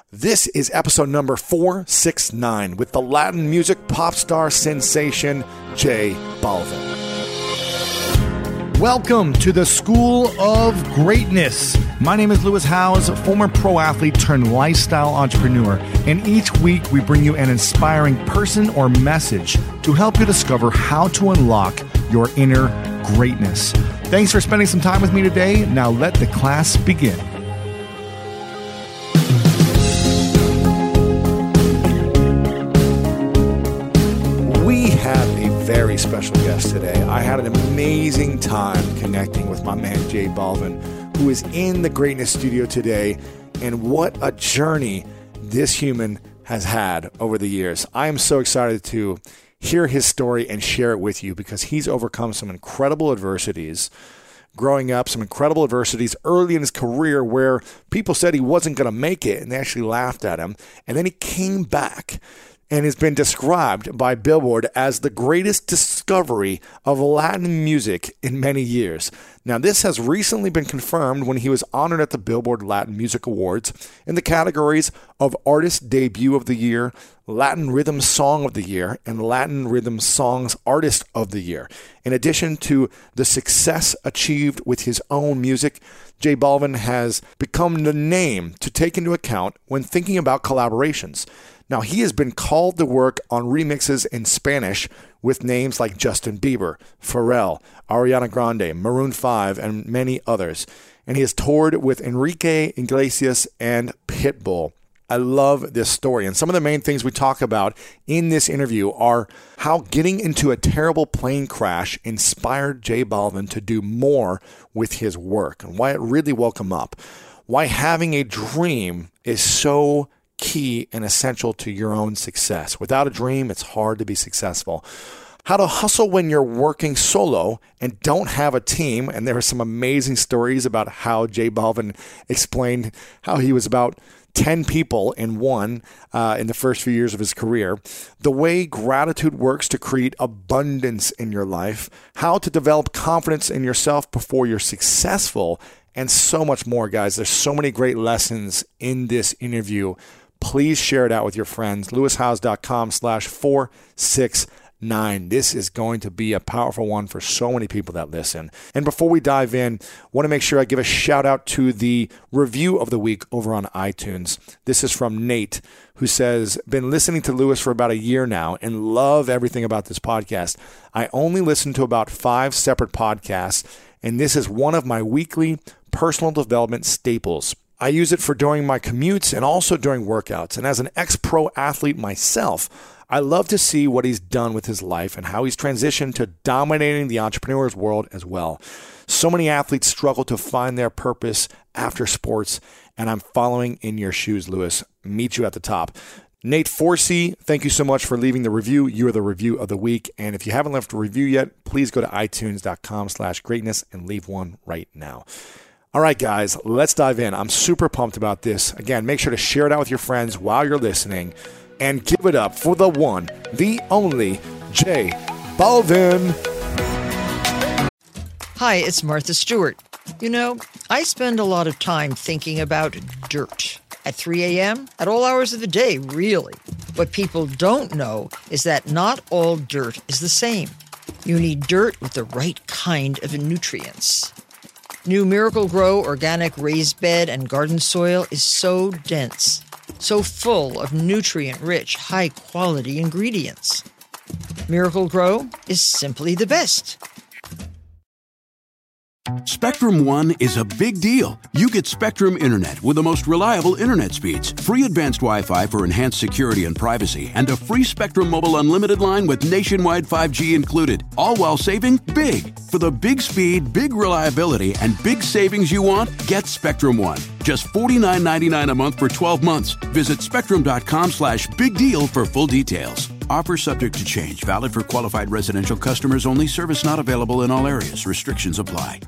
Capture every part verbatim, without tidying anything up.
This is episode number four sixty-nine with the Latin music pop star sensation, J Balvin. Welcome to the School of Greatness. My name is Lewis Howes, former pro athlete turned lifestyle entrepreneur, and each week we bring you an inspiring person or message to help you discover how to unlock your inner greatness. Thanks for spending some time with me today. Now let the class begin. We have a very special guest today. I had an amazing time connecting with my man J Balvin, who is in the Greatness Studio today, and what a journey this human has had over the years. I am so excited to hear his story and share it with you because he's overcome some incredible adversities growing up, some incredible adversities early in his career where people said he wasn't going to make it and they actually laughed at him. And then he came back and has been described by Billboard as the greatest discovery of Latin music in many years. Now, this has recently been confirmed when he was honored at the Billboard Latin Music Awards in the categories of Artist Debut of the Year, Latin Rhythm Song of the Year, and Latin Rhythm Songs Artist of the Year. In addition to the success achieved with his own music, J Balvin has become the name to take into account when thinking about collaborations. Now, he has been called to work on remixes in Spanish with names like Justin Bieber, Pharrell, Ariana Grande, Maroon five, and many others. And he has toured with Enrique Iglesias and Pitbull. I love this story. And some of the main things we talk about in this interview are how getting into a terrible plane crash inspired J Balvin to do more with his work and why it really woke him up. Why having a dream is so key and essential to your own success. Without a dream, it's hard to be successful. How to hustle when you're working solo and don't have a team. And there are some amazing stories about how J Balvin explained how he was about ten people in one uh, in the first few years of his career. The way gratitude works to create abundance in your life. How to develop confidence in yourself before you're successful. And so much more, guys. There's so many great lessons in this interview. Please share it out with your friends. lewishowes.com slash 469. This is going to be a powerful one for so many people that listen. And before we dive in, I want to make sure I give a shout out to the review of the week over on iTunes. This is from Nate, who says, been listening to Lewis for about a year now and love everything about this podcast. I only listen to about five separate podcasts, and this is one of my weekly personal development staples. I use it for during my commutes and also during workouts. And as an ex-pro athlete myself, I love to see what he's done with his life and how he's transitioned to dominating the entrepreneur's world as well. So many athletes struggle to find their purpose after sports, and I'm following in your shoes, Lewis. Meet you at the top. Nate Forsey, thank you so much for leaving the review. You are the review of the week. And if you haven't left a review yet, please go to itunes.com slash greatness and leave one right now. All right, guys, let's dive in. I'm super pumped about this. Again, make sure to share it out with your friends while you're listening and give it up for the one, the only J Balvin. Hi, it's Martha Stewart. You know, I spend a lot of time thinking about dirt. At three a.m., at all hours of the day, really. What people don't know is that not all dirt is the same. You need dirt with the right kind of nutrients. New Miracle-Gro organic raised bed and garden soil is so dense, so full of nutrient-rich, high-quality ingredients. Miracle-Gro is simply the best. Spectrum One is a big deal. You get Spectrum Internet with the most reliable internet speeds, free advanced Wi-Fi for enhanced security and privacy, and a free Spectrum Mobile Unlimited line with nationwide five G included, all while saving big. For the big speed, big reliability, and big savings you want, get Spectrum One. Just forty-nine ninety-nine a month for twelve months. Visit spectrum.com slash big deal for full details. Offer subject to change. Valid for qualified residential customers only. Service not available in all areas. Restrictions apply.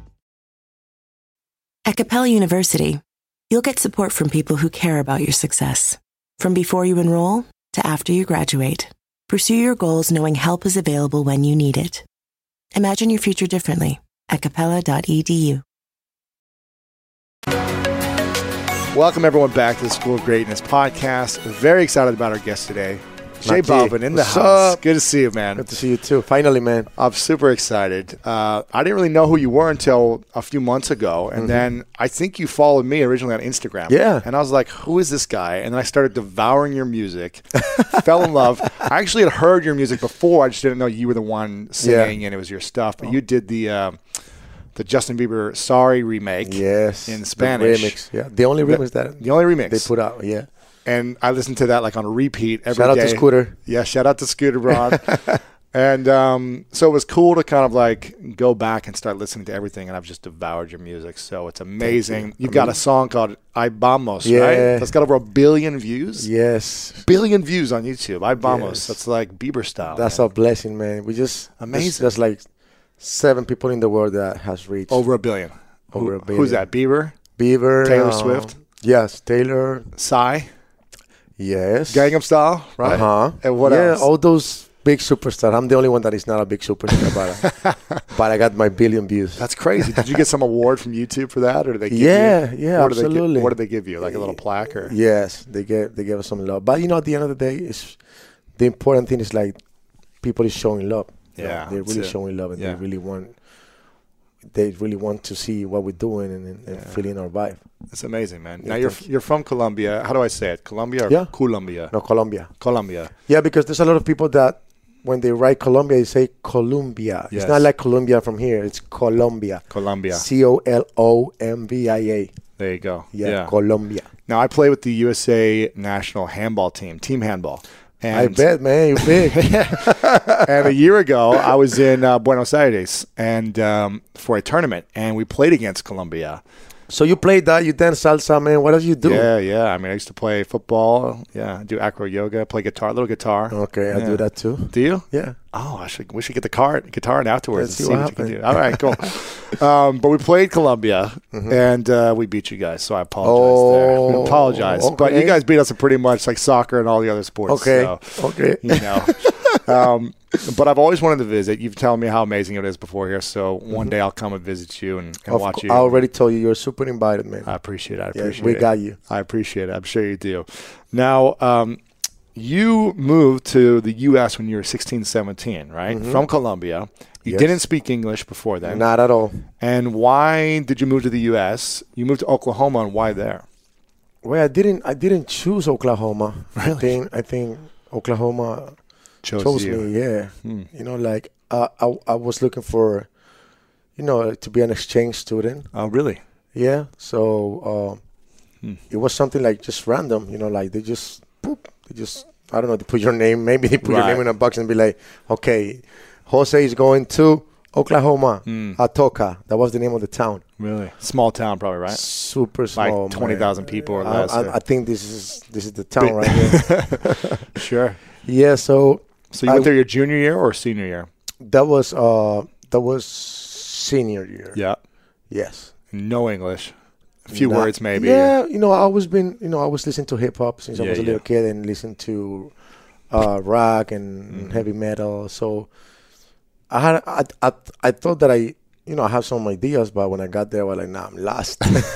At Capella University, you'll get support from people who care about your success. From before you enroll to after you graduate, pursue your goals knowing help is available when you need it. Imagine your future differently at capella dot e d u. Welcome, everyone, back to the School of Greatness podcast. Very excited about our guest today, Jay Balvin in the What's house. up? Good to see you, man. Good to see you, too. Finally, man. I'm super excited. Uh, I didn't really know who you were until a few months ago, and mm-hmm. then I think you followed me originally on Instagram. Yeah. And I was like, who is this guy? And then I started devouring your music, fell in love. I actually had heard your music before. I just didn't know you were the one singing yeah. and it was your stuff. But oh. you did the... Uh, The Justin Bieber Sorry remake yes, in Spanish. The remix, yeah. The only remix the, that the only remix they put out, yeah. And I listened to that like on a repeat every shout day. Shout out to Scooter. Yeah, shout out to Scooter Braun. And um, so it was cool to kind of like go back and start listening to everything, and I've just devoured your music. So it's amazing. You. You've got a song called I Vamos, yeah. right? That's got over a billion views. Yes. Billion views on YouTube. I Vamos. Yes. That's like Bieber style. That's man. a blessing, man. We just amazing. There's like seven people in the world that has reached over a billion. Over Who, a billion. Who's that? Bieber? Bieber. Taylor uh, Swift? Yes, Taylor. Psy? Yes. Gangnam Style, right? Uh-huh. And what yeah, else? all those big superstars. I'm the only one that is not a big superstar, but, but I got my billion views. That's crazy. Did you get some award from YouTube for that, or did they give yeah, you? Yeah, what absolutely. Did they give, what did they give you? Like a little plaque? Or? Yes, they gave, they gave us some love. But, you know, at the end of the day, it's, the important thing is, like, people is showing love. Yeah. You know, they're really it. showing love, and yeah. they really want... They really want to see what we're doing and, and yeah. feeling our vibe. It's amazing, man. Yeah, now, you're you're from Colombia. How do I say it? Colombia or yeah. Colombia? No, Colombia. Colombia. Yeah, because there's a lot of people that when they write Colombia, they say Colombia. Yes. It's not like Colombia from here. It's Colombia. Colombia. C O L O M B I A. There you go. Yeah, yeah, Colombia. Now, I play with the U S A national handball team, team handball. And I bet, man, you're big. And a year ago, I was in uh, Buenos Aires and um, for a tournament, and we played against Colombia. So you played that, you dance salsa, man. What else you do? Yeah, yeah. I mean, I used to play football. Yeah, I do acro yoga, play guitar, a little guitar. Okay, yeah. I do that too. Do you? Yeah. Oh, I should. We should get the car, guitar, and afterwards Let's and see see what, what, what you can do. All right, cool. um, but we played Colombia, mm-hmm. and uh, we beat you guys. So I apologize. Oh, there. We apologize, okay. but you guys beat us in pretty much like soccer and all the other sports. Okay. So, okay. You know. um, but I've always wanted to visit. You've told me how amazing it is before here. So mm-hmm. one day I'll come and visit you and, and watch co- you. I already told you you're super invited, man. I appreciate it. I yeah, appreciate we it. got you. I appreciate it. I'm sure you do. Now, um, you moved to the U S when you were sixteen, seventeen, right? Mm-hmm. From Colombia. You yes. didn't speak English before then. Not at all. And why did you move to the U S? You moved to Oklahoma, and why there? Well, I didn't. I didn't choose Oklahoma. Really? I think. I think Oklahoma chose, chose you. me. Yeah. Hmm. You know, like uh, I. I was looking for, you know, to be an exchange student. Oh, really? Yeah. So uh, hmm. it was something like just random. You know, like they just. Boop, They just, I don't know, they put your name, maybe they put right. your name in a box and be like, okay, Jose is going to Oklahoma, mm. Atoka. That was the name of the town. Really? Small town probably, right? Super small. Like twenty thousand people or I, less. I, I think this is this is the town right here. Sure. Yeah, so. So you I, went there your junior year or senior year? That was, uh, that was senior year. Yeah. Yes. No English. A few Not, words, maybe. Yeah, you know, I always been, you know, I was listening to hip hop since yeah, I was a yeah. little kid and listened to uh, rock and mm-hmm. heavy metal. So I had, I, I, I thought that I, you know, I have some ideas, but when I got there, I was like, nah, I'm lost.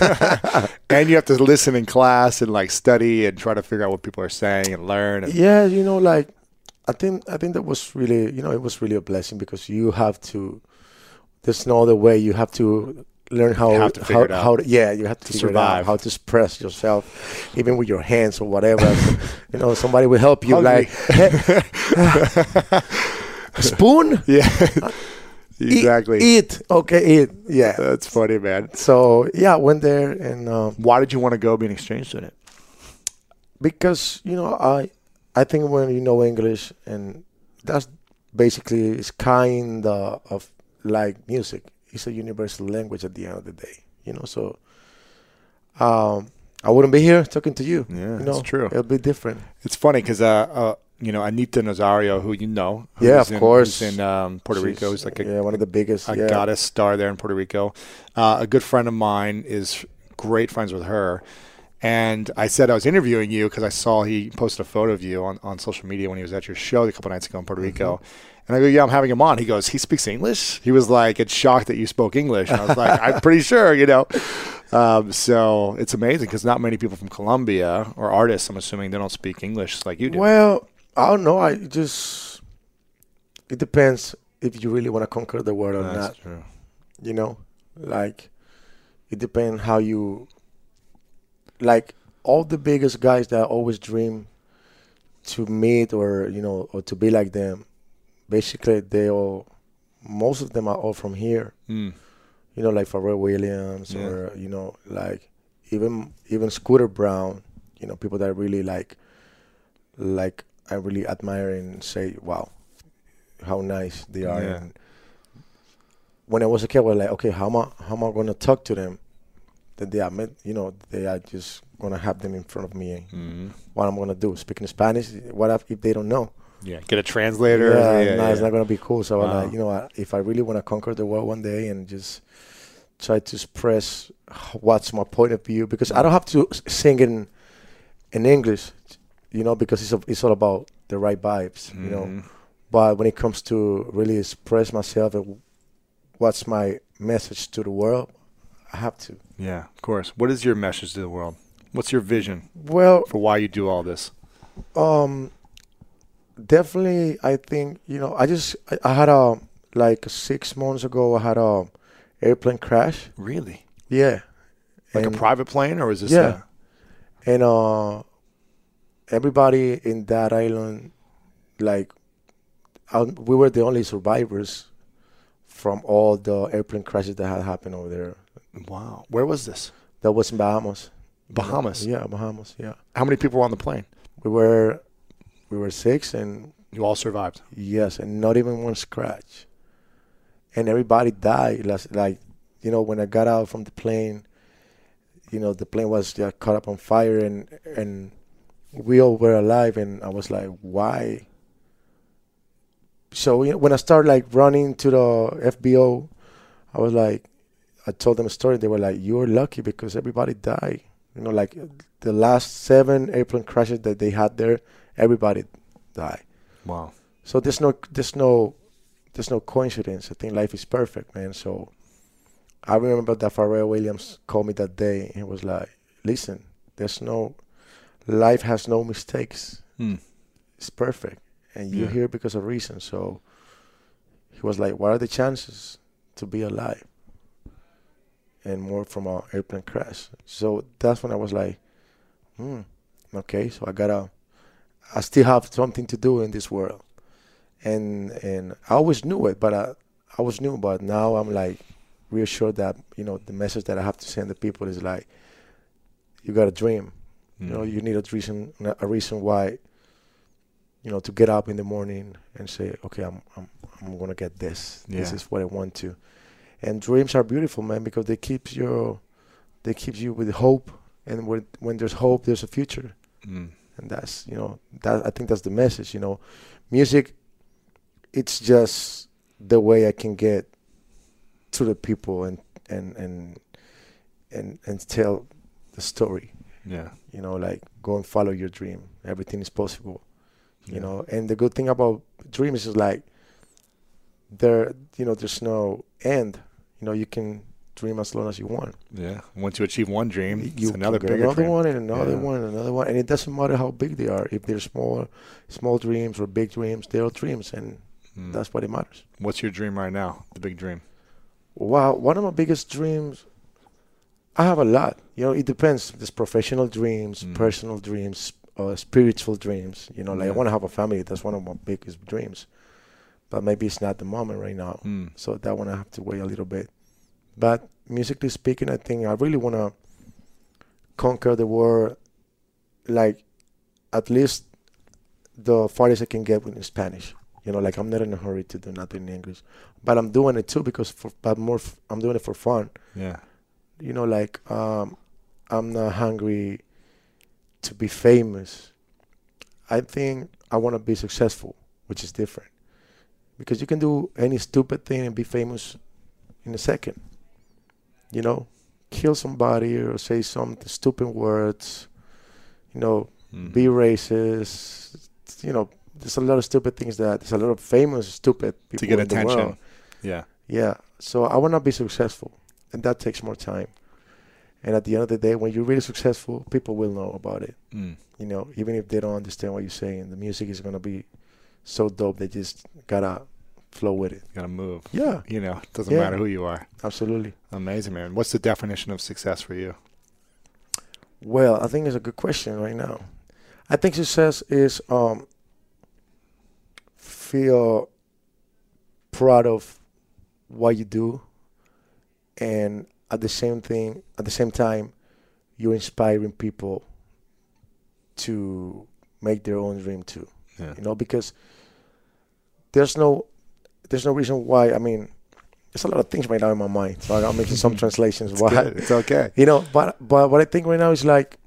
And you have to listen in class and like study and try to figure out what people are saying and learn. And yeah, you know, like I think, I think that was really, you know, it was really a blessing because you have to. There's no other way. You have to. Learn how you have to how, figure it out. how to, yeah you have to, to figure survive. It out, how to express yourself even with your hands or whatever. So, you know, somebody will help you. Hungry. Like spoon. Yeah. Exactly. Eat, eat okay eat yeah that's funny, man. So yeah I went there. And um, why did you want to go be an exchange student? Because you know I I think when you know English, and that's basically it's kind of like music. It's a universal language at the end of the day, you know. So, um, I wouldn't be here talking to you. Yeah, you know? That's true. It'll be different. It's funny because, uh, uh, you know, Anita Nazario, who you know, yeah, of in, course, who's in um, Puerto She's, Rico, who's like a, yeah, one of the biggest, a yeah. goddess star there in Puerto Rico. Uh, a good friend of mine is great friends with her. And I said I was interviewing you because I saw he posted a photo of you on, on social media when he was at your show a couple nights ago in Puerto Rico. Mm-hmm. And I go, yeah, I'm having him on. He goes, he speaks English? He was like, it's shocked that you spoke English. And I was like, I'm pretty sure, you know. um, so it's amazing because not many people from Colombia or artists, I'm assuming, they don't speak English like you do. Well, I don't know. I just it depends if you really want to conquer the world or That's not. true. You know, like it depends how you like all the biggest guys that always dream to meet or you know or to be like them. Basically, they all most of them are all from here. Mm. You know, like Pharrell Williams Yeah. or you know, like even even Scooter Brown. You know, people that really like like I really admire and say, wow, how nice they are. Yeah. And when I was a kid, I was like, okay, how am I how am I gonna talk to them? That they are met, you know, they are just gonna have them in front of me. Mm. What I'm gonna do? Speaking Spanish? What if, if they don't know? Yeah, get a translator. Yeah, yeah, no, yeah. it's not gonna be cool. So I'm Wow. like, you know, I- if I really want to conquer the world one day and just try to express what's my point of view, because I don't have to s- sing in in English, you know, because it's a, it's all about the right vibes, you know. Mhm. But when it comes to really express myself and what's my message to the world, I have to. Yeah, of course. What is your message to the world? What's your vision Well, for why you do all this? um, definitely, I think you know. I just I, I had a like six months ago. I had a airplane crash. Really? Yeah, Like And- a private plane, or is this? Yeah. and uh, everybody in that island, like, uh, we were the only survivors from all the airplane crashes that had happened over there. A, wow. Where was this? That was in Bahamas. Bahamas. Yeah, Bahamas. Yeah, How many people were on the plane? we were we were six, and You all survived. yes, and not even one scratch. And everybody died. Las- Like, you know, when I got out from the plane, you know, the plane was just caught up on fire, and and we all were alive. And I was like, why? So you know, when I started like running to the F B O, I was like, I told them a story. They were like, "You're lucky because everybody died." You know, like the last seven airplane crashes that they had there, everybody died. Wow. So there's no, there's no, there's no coincidence. I think life is perfect, man. So I remember that Pharrell Williams called me that day and he was like, "Listen, there's no, life has no mistakes. Hmm. It's perfect, and you're Yeah. here because of reason." So he was like, "What are the chances to be alive?" And more from an airplane crash. So that's when I was like, hmm, okay, so I gotta, I still have something to do in this world. And and I always knew it, but I, I was new, but now I'm like reassured that, you know, the message that I have to send the people is like, you got a dream. You know, you need a reason, a reason why, you know, to get up in the morning and say, okay, I'm I'm I'm gonna get this. This Yeah. is what I want to. And dreams are beautiful, man, because they keep you, they keep you with hope. And when when there's hope, there's a future. Mm. And that's, you know, that I think that's the message. You know, music, it's just the way I can get to the people and and and and and tell the story. Yeah. You know, like go and follow your dream. Everything is possible. You Yeah. know, and the good thing about dreams is like there, you know, there's no end. You know, you can dream as long as you want. Yeah. Once you achieve one dream, You it's can another get bigger another dream. one and another Yeah. one and another one, and it doesn't matter how big they are. If they're small, small dreams or big dreams, they're all dreams, and Mm. that's what it matters. What's your dream right now? The big dream. Wow, one of my biggest dreams, I have a lot. You know, it depends. There's professional dreams, Mm. personal dreams, uh, spiritual dreams. You know, like Yeah. I want to have a family. That's one of my biggest dreams. But maybe it's not the moment right now. Mm. So that one I have to wait a little bit. But musically speaking, I think I really want to conquer the world, like at least the farthest I can get with in Spanish. You know, like I'm not in a hurry to do nothing in English, but I'm doing it too because for, but more f- I'm doing it for fun. Yeah. You know, like um, I'm not hungry to be famous. I think I want to be successful, which is different. Because you can do any stupid thing and be famous in a second. You know, kill somebody or say some stupid words. You know, Mm. be racist. You know, there's a lot of stupid things that there's a lot of famous stupid people to get in the attention. world. Yeah. Yeah. So I want to be successful, and that takes more time. And at the end of the day, when you're really successful, people will know about it. Mm. You know, even if they don't understand what you're saying, the music is gonna be so dope. They just gotta flow with it. You gotta move. Yeah, You know, it doesn't Yeah. matter who you are. absolutely. Amazing, man. What's the definition of success for you? Well, I think it's a good question right now. I think success is um feel proud of what you do, and at the same thing, at the same time, you're inspiring people to make their own dream too. Yeah. You know, because there's no there's no reason why. I mean, there's a lot of things right now in my mind, so I'm making some translations. It's why? good. It's okay. You know, but but what I think right now is like,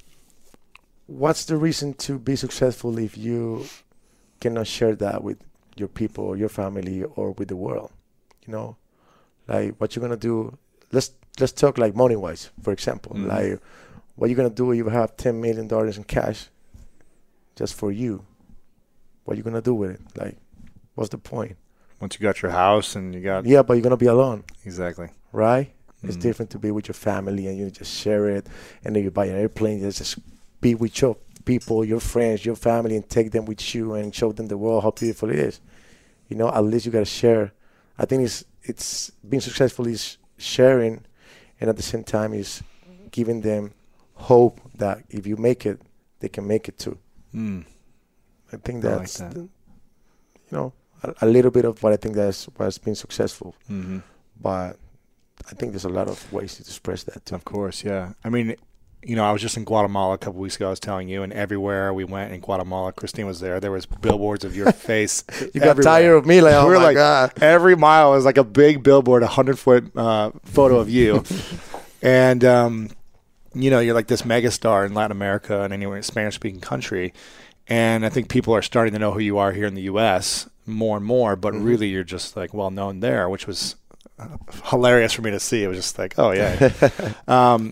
what's the reason to be successful if you cannot share that with your people or your family or with the world? You know, like what you're gonna do. Let's let's talk like money wise, for example. Mhm. Like what you're gonna do if you have ten million dollars in cash just for you. What you gonna do with it? Like, what's the point? Once you got your house and you got Yeah, but you're gonna be alone, exactly. right? It's Mhm. different to be with your family and you just share it, and then you buy an airplane. You just be with your people, your friends, your family, and take them with you and show them the world how beautiful it is. You know, at least you gotta share. I think it's it's being successful is sharing, and at the same time is giving them hope that if you make it, they can make it too. Mm. I think I like that's that. the- you know a, a little bit of what I think that's what's been successful. Mm-hmm. But I think there's a lot of ways to express that too. Of course, yeah. I mean, you know, I was just in Guatemala a couple weeks ago. I was telling you, and everywhere we went in Guatemala, Christine was there. There was billboards of your face. You got everywhere. tired of me, like, oh we were my like, God. every mile was like a big billboard, a hundred foot uh, photo of you, and um, you know, you're like this megastar in Latin America and anywhere in Spanish speaking country. And I think people are starting to know who you are here in the U S more and more, but Mhm. really you're just like well known there, which was uh, hilarious for me to see. It was just like, oh yeah. um,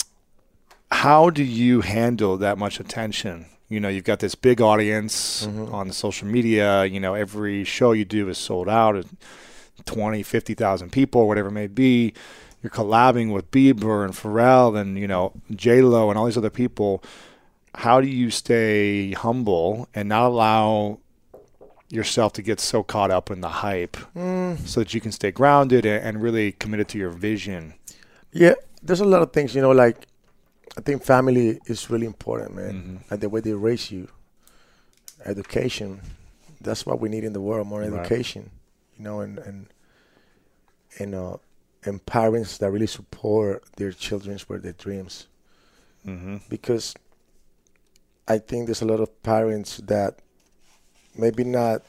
how do you handle that much attention? You know, you've got this big audience Mhm. on the social media. You know, every show you do is sold out, twenty, fifty thousand people, whatever it may be. You're collabing with Bieber and Pharrell and, you know, J-Lo and all these other people. How do you stay humble and not allow yourself to get so caught up in the hype Mm, so that you can stay grounded and, and really committed to your vision? yeah, there's a lot of things, you know, like I think family is really important, man. Mhm. Like the way they raise you, education. That's what we need in the world, more Right. education, you know, and and and uh, and parents that really support their children's for their dreams. Mm-hmm. Because I think there's a lot of parents that maybe not,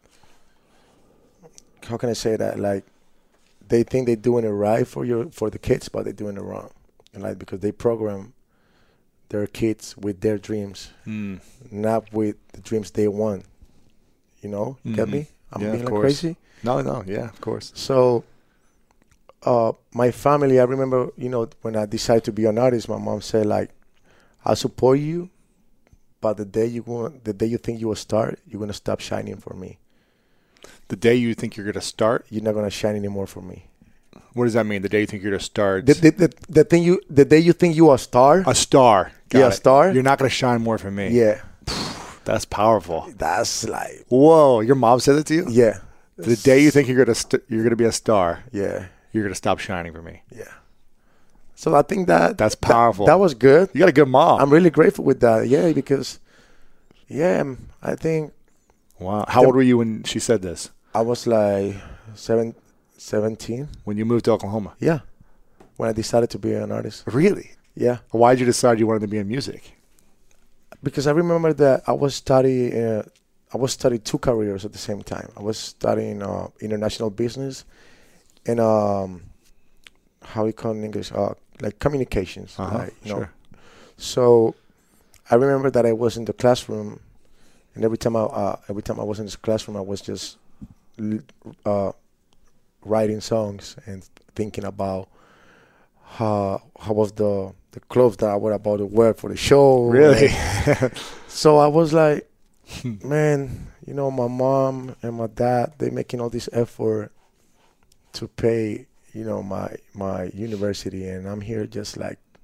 how can I say that, like they think they're doing it right for your for the kids, but they're doing it wrong, and like because they program their kids with their dreams, Mm. not with the dreams they want. You know, you get Mhm. me? I'm Yeah, being of like course. crazy. No, no, yeah, of course. So, uh, my family, I remember, you know, when I decided to be an artist, my mom said, like, I support you, but the day you want, the day you think you will start, you're gonna stop shining for me. The day you think you're going to start, You're not gonna shine anymore for me. what does that mean? The day you think you're going to start The, the, the, the thing you, the day you think you are a star, a star. Got Yeah, a it. star. You're not going to shine more for me. yeah, That's powerful. that's like, Whoa, your mom said it to you? yeah, The day you think you're going to st- you're going to be a star, yeah, you're going to stop shining for me. yeah. So I think that That's that- powerful. That, was good. You got a good mom. I'm really grateful with that. Yeah, because, yeah, I think Wow. How The- old were you when she said this? I was like seven, seventeen. When you moved to Oklahoma? Yeah, when I decided to be an artist. Really? Yeah, Why did you decide you wanted to be in music? because I remember that I was studying. Uh, I was studying two careers at the same time. I was studying uh, international business and um, how you call it in English, uh, like communications. Uh-huh, Like, you know. sure. So I remember that I was in the classroom, and every time I uh, every time I was in this classroom, I was just l- uh, writing songs and thinking about how how was the the clothes that I was about to wear for the show. Really? And so I was like, man, you know, my mom and my dad, they making all this effort to pay, you know, my my university, and I'm here just like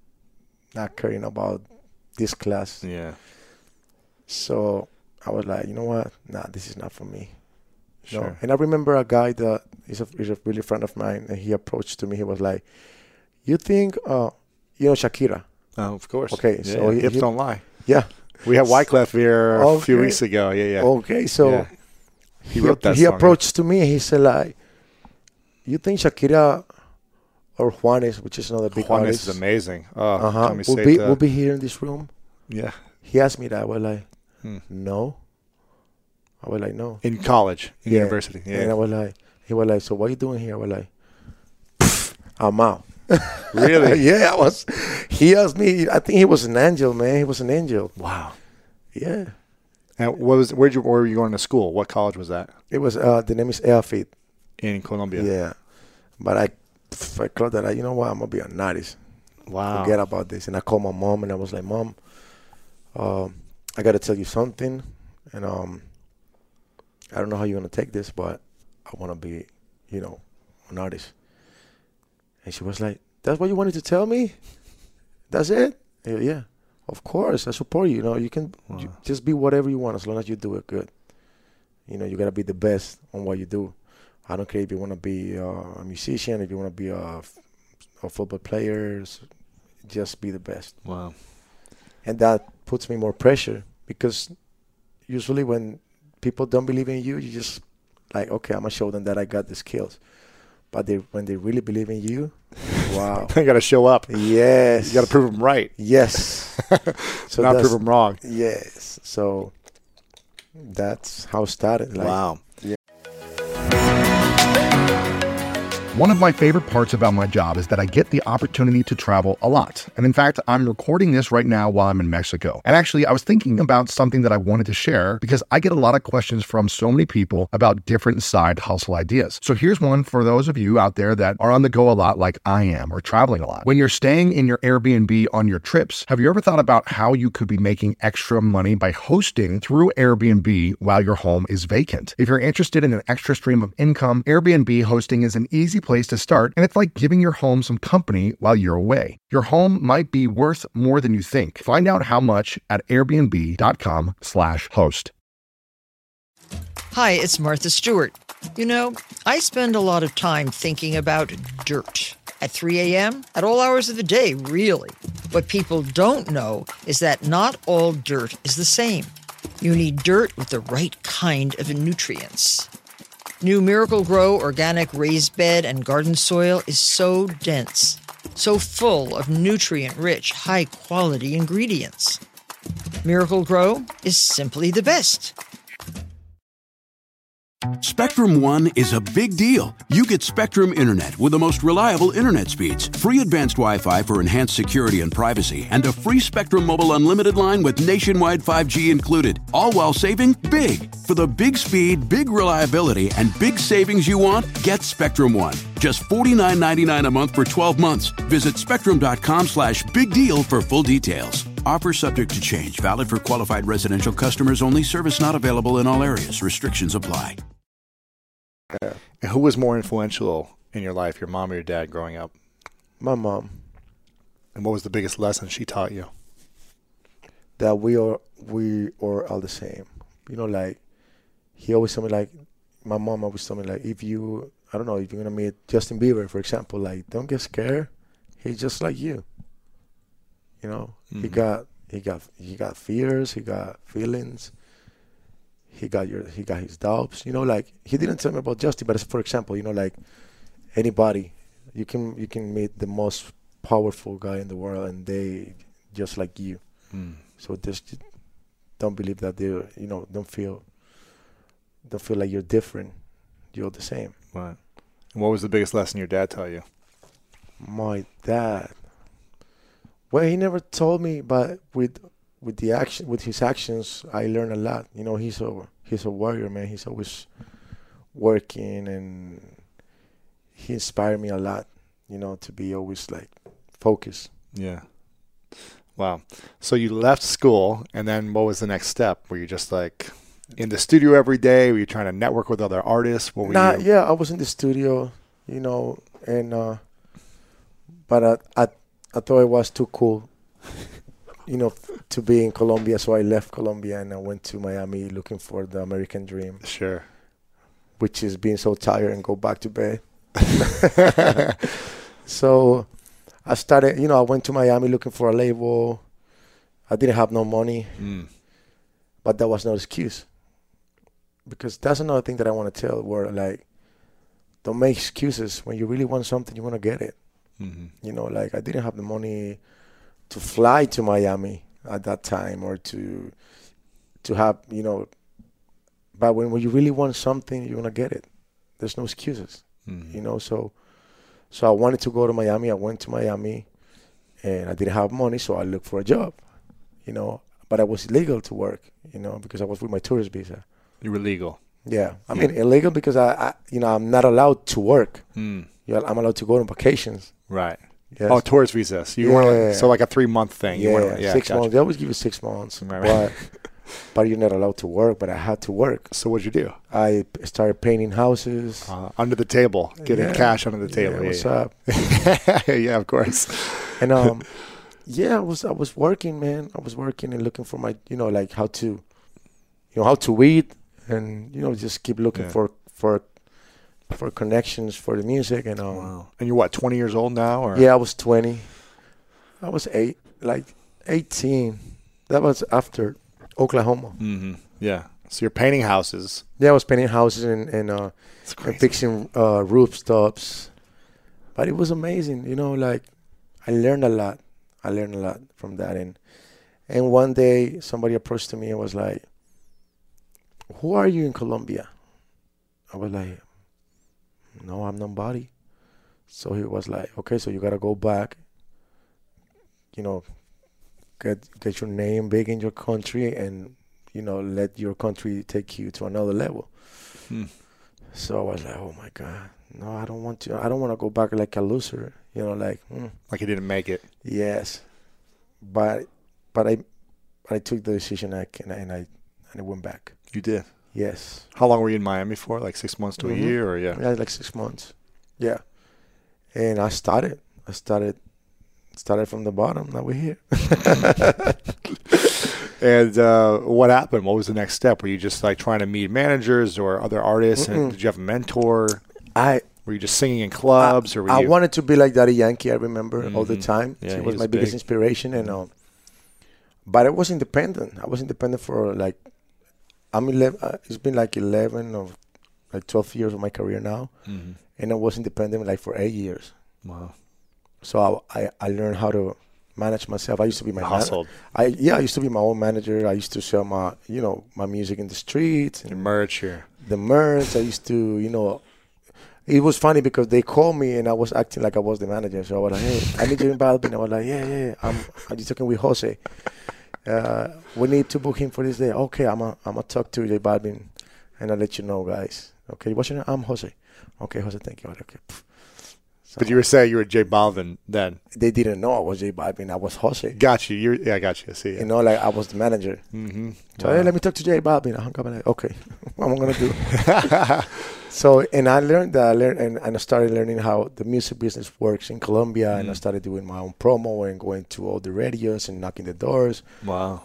not caring about this class. Yeah. So I was like, you know what? Nah, this is not for me. Sure. No. And I remember a guy that is a, is a really friend of mine, and he approached to me. He was like, you think, uh, you know Shakira? Oh, of course. Okay, Yeah, so yeah. he- hips he- don't lie. Yeah. We had Wyclef here a few Okay. weeks ago. Yeah, yeah. Okay, so Yeah. he, wrote that he song, yeah. approached to me and he said like, you think Shakira or Juanes, which is another big Juanes artist, is amazing. Oh, uh-huh, Tommy will be Seta. will be here in this room? Yeah. He asked me that. I was like, Hmm. no. I was like, no. In college, in Yeah. university. And I Yeah. was like, he was like, so what are you doing here? I was like, I'm out. Really? Yeah, I was. He asked me. I think he was an angel, man. He was an angel. Wow. Yeah. And what was where'd you where were you going to school? What college was that? It was. Uh, the name is Airfit. In Colombia. Yeah. But I, I thought that I, you know what, I'm gonna be an artist. Wow. Forget about this. And I called my mom and I was like, Mom, um, I gotta tell you something. And um, I don't know how you're gonna take this, but I wanna be, you know, an artist. And she was like, that's what you wanted to tell me? That's it? I go, yeah, of course. I support you. You know, you can Wow. you just be whatever you want as long as you do it good. You know, you got to be the best on what you do. I don't care if you want to be uh, a musician, if you want to be a, f- a football player, s- just be the best. Wow. And that puts me more pressure because usually when people don't believe in you, you just like, okay, I'm going to show them that I got the skills. But they, when they really believe in you, wow. You got to show up. Yes. You got to prove them right. Yes. So Not that's- prove them wrong. Yes. So that's how it started. Like, Wow. One of my favorite parts about my job is that I get the opportunity to travel a lot. And in fact, I'm recording this right now while I'm in Mexico. And actually, I was thinking about something that I wanted to share because I get a lot of questions from so many people about different side hustle ideas. So here's one for those of you out there that are on the go a lot like I am or traveling a lot. When you're staying in your Airbnb on your trips, have you ever thought about how you could be making extra money by hosting through Airbnb while your home is vacant? If you're interested in an extra stream of income, Airbnb hosting is an easy place to start, and it's like giving your home some company while you're away. Your home might be worth more than you think. Find out how much at airbnb.com slash host. Hi, it's Martha Stewart. You know, I spend a lot of time thinking about dirt. At three a.m., at all hours of the day, really. What people don't know is that not all dirt is the same. You need dirt with the right kind of nutrients. New Miracle Grow organic raised bed and garden soil is so dense, so full of nutrient-rich, high-quality ingredients. Miracle Grow is simply the best. Spectrum One is a big deal. You get Spectrum Internet with the most reliable internet speeds, free advanced Wi-Fi for enhanced security and privacy, and a free Spectrum Mobile Unlimited line with nationwide five G included, all while saving big. For the big speed, big reliability, and big savings you want, get Spectrum One. Just forty-nine ninety-nine a month for twelve months. Visit spectrum.com slash big deal for full details. Offer subject to change. Valid for qualified residential customers only. Service not available in all areas. Restrictions apply. And who was more influential in your life, your mom or your dad growing up? my mom, And what was the biggest lesson she taught you? that we are we are all the same. You know, like he always told me, like my mom always told me, like if you, I don't know, if you're gonna meet Justin Bieber, for example, like don't get scared. He's just like you. You know, he Mhm. got he got he got fears, he got feelings. He got your he got his doubts. You know, like he didn't tell me about Justin, but for example, you know, like anybody, you can you can meet the most powerful guy in the world, and they just like you. Mm. So just don't believe that they, you know, don't feel, don't feel like you're different. You're the same. Right. And what was the biggest lesson your dad taught you? My dad. Well, he never told me, but with with the action, with his actions, I learned a lot. You know, he's a he's a warrior, man. He's always working, and he inspired me a lot. You know, to be always like focused. Yeah. Wow. So you left school, and then what was the next step? Were you just like in the studio every day? Were you trying to network with other artists? What were Nah, you? yeah, I was in the studio, you know, and uh, but I, I I thought it was too cool you know, to be in Colombia. So I left Colombia and I went to Miami looking for the American dream. Sure. Which is being so tired and go back to bed. So I started, you know, I went to Miami looking for a label. I didn't have no money, Mm. but that was no excuse. Because that's another thing that I want to tell, where like, don't make excuses. When you really want something, you want to get it. Mm-hmm. You know, like I didn't have the money to fly to Miami at that time, or to to have, you know, but when, when you really want something, you want to get it. There's no excuses, Mm-hmm. you know. So so I wanted to go to Miami. I went to Miami, and I didn't have money, so I looked for a job, you know. But I was illegal to work, you know, because I was with my tourist visa. You were legal. Yeah, I mean illegal because I, I, you know, I'm not allowed to work. Mm. You know, I'm allowed to go on vacations. Right. Yes. Oh, tourist visa. So you Yeah. weren't, so like a three month thing. You Yeah, weren't- yeah, six gotcha. months. They always give you six months, Right, but right. but you're not allowed to work. But I had to work. So what'd you do? I p- started painting houses. Uh, under the table, getting Yeah. cash under the table. Yeah, what's yeah, up? yeah. yeah, of course. And um, yeah, I was I was working, man. I was working and looking for my, you know, like how to, you know, how to eat, and you know, just keep looking Yeah. for for for connections for the music. And um, Wow. And you're what, twenty years old now? Or? yeah, I was twenty. I was eight, like eighteen. That was after Oklahoma. Mm-hmm. Yeah. So you're painting houses. Yeah, I was painting houses and and uh, It's and fixing uh, rooftops. But it was amazing, you know. Like I learned a lot. I learned a lot from that. And and one day somebody approached to me and was like, "Who are you in Colombia?" I was like, "No, I'm nobody." So he was like, "Okay, so you gotta go back. You know, get get your name big in your country, and you know, let your country take you to another level." Hmm. So I was like, "Oh my God, no, I don't want to. I don't want to go back like a loser. You know, like mm, Like you didn't make it. yes." But but I I took the decision and I and I and I went back. You did. Yes. How long were you in Miami for? Like six months to Mhm. a year, or yeah? Yeah, like six months. Yeah. And I started. I started started from the bottom. Now we're here. And uh, what happened? What was the next step? Were you just like trying to meet managers or other artists? And Mm-mm. did you have a mentor? I Were you just singing in clubs, or were I you? wanted to be like Daddy Yankee. I remember all the Mhm. time. Yeah, he he was was my biggest big. inspiration, and um, but I was independent. I was independent for like I'm eleven. Uh, it's been like eleven or like twelve years of my career now, Mhm. and I was independent like for eight years. Wow. So I I, I learned how to manage myself. I used to be my man- Hustled. I yeah, I used to be my own manager. I used to sell my you know my music in the streets Your and merch here. the merch. I used to you know. It was funny because they called me and I was acting like I was the manager. So I was like, "Hey, I need you in Balvin." I was like, "Yeah, yeah, yeah. I'm I'm just talking with Jose. Uh, we need to book him for this day. Okay, I'm a I'm gonna talk to J Balvin, and I'll let you know, guys. Okay, what's your name? I'm Jose. Okay, Jose, thank you. Okay." So But you were saying you were J Balvin then. they didn't know I was J Balvin. I was Jose. Got you. You're, yeah, I got you. I see. You know, like I was the manager. Mm-hmm. So hey, let me talk to J Balvin. I hung up and like, okay, what am I gonna do? So and I learned that I learned and, and I started learning how the music business works in Colombia, and I Mm. started doing my own promo and going to all the radios and knocking the doors. Wow.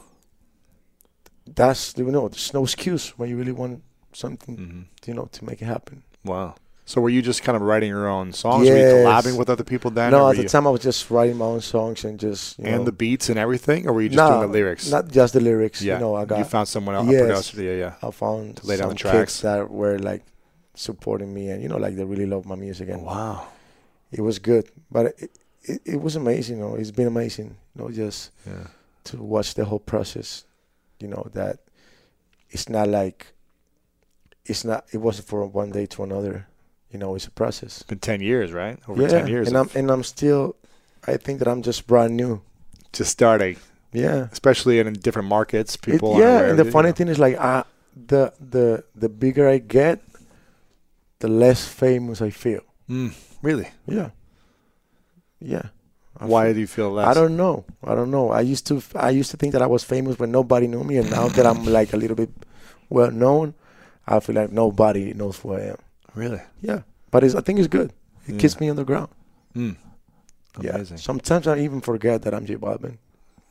That's you know, there's no excuse when you really want something, Mm-hmm. you know, to make it happen. Wow. So were you just kind of writing your own songs? Were you Yes. collabing with other people then? or No, were at the you- time I was just writing my own songs and just you and know, the beats and everything, or were you just no, doing the lyrics? Not just the lyrics. yeah. You know, I got you found someone else, Yes. a producer. Yeah, yeah. I found to lay down some the tracks. kids that were like supporting me, and you know, like they really love my music, and Wow. it was good. But it, it, it was amazing. You know, it's been amazing. You know, just Yeah. to watch the whole process. You know that it's not like it's not. It wasn't from one day to another. You know, it's a process. It's been ten years, right? Over yeah, ten years. and I'm of and I'm still. I think that I'm just brand new. just starting, Yeah. especially in different markets. It- People. yeah, aren't aware and the of it, funny you know. thing is like uh, the the the bigger I get, the less famous I feel. Mm, really? Yeah. Yeah. I Why feel- do you feel less? I don't know. I don't know. I used to I used to think that I was famous when nobody knew me, and now that I'm like a little bit well known, I feel like nobody knows who I am. Really? Yeah. But it's, I think it's good. It Yeah. keeps me on the ground. Mm. Yeah. Amazing. Sometimes I even forget that I'm J Balvin.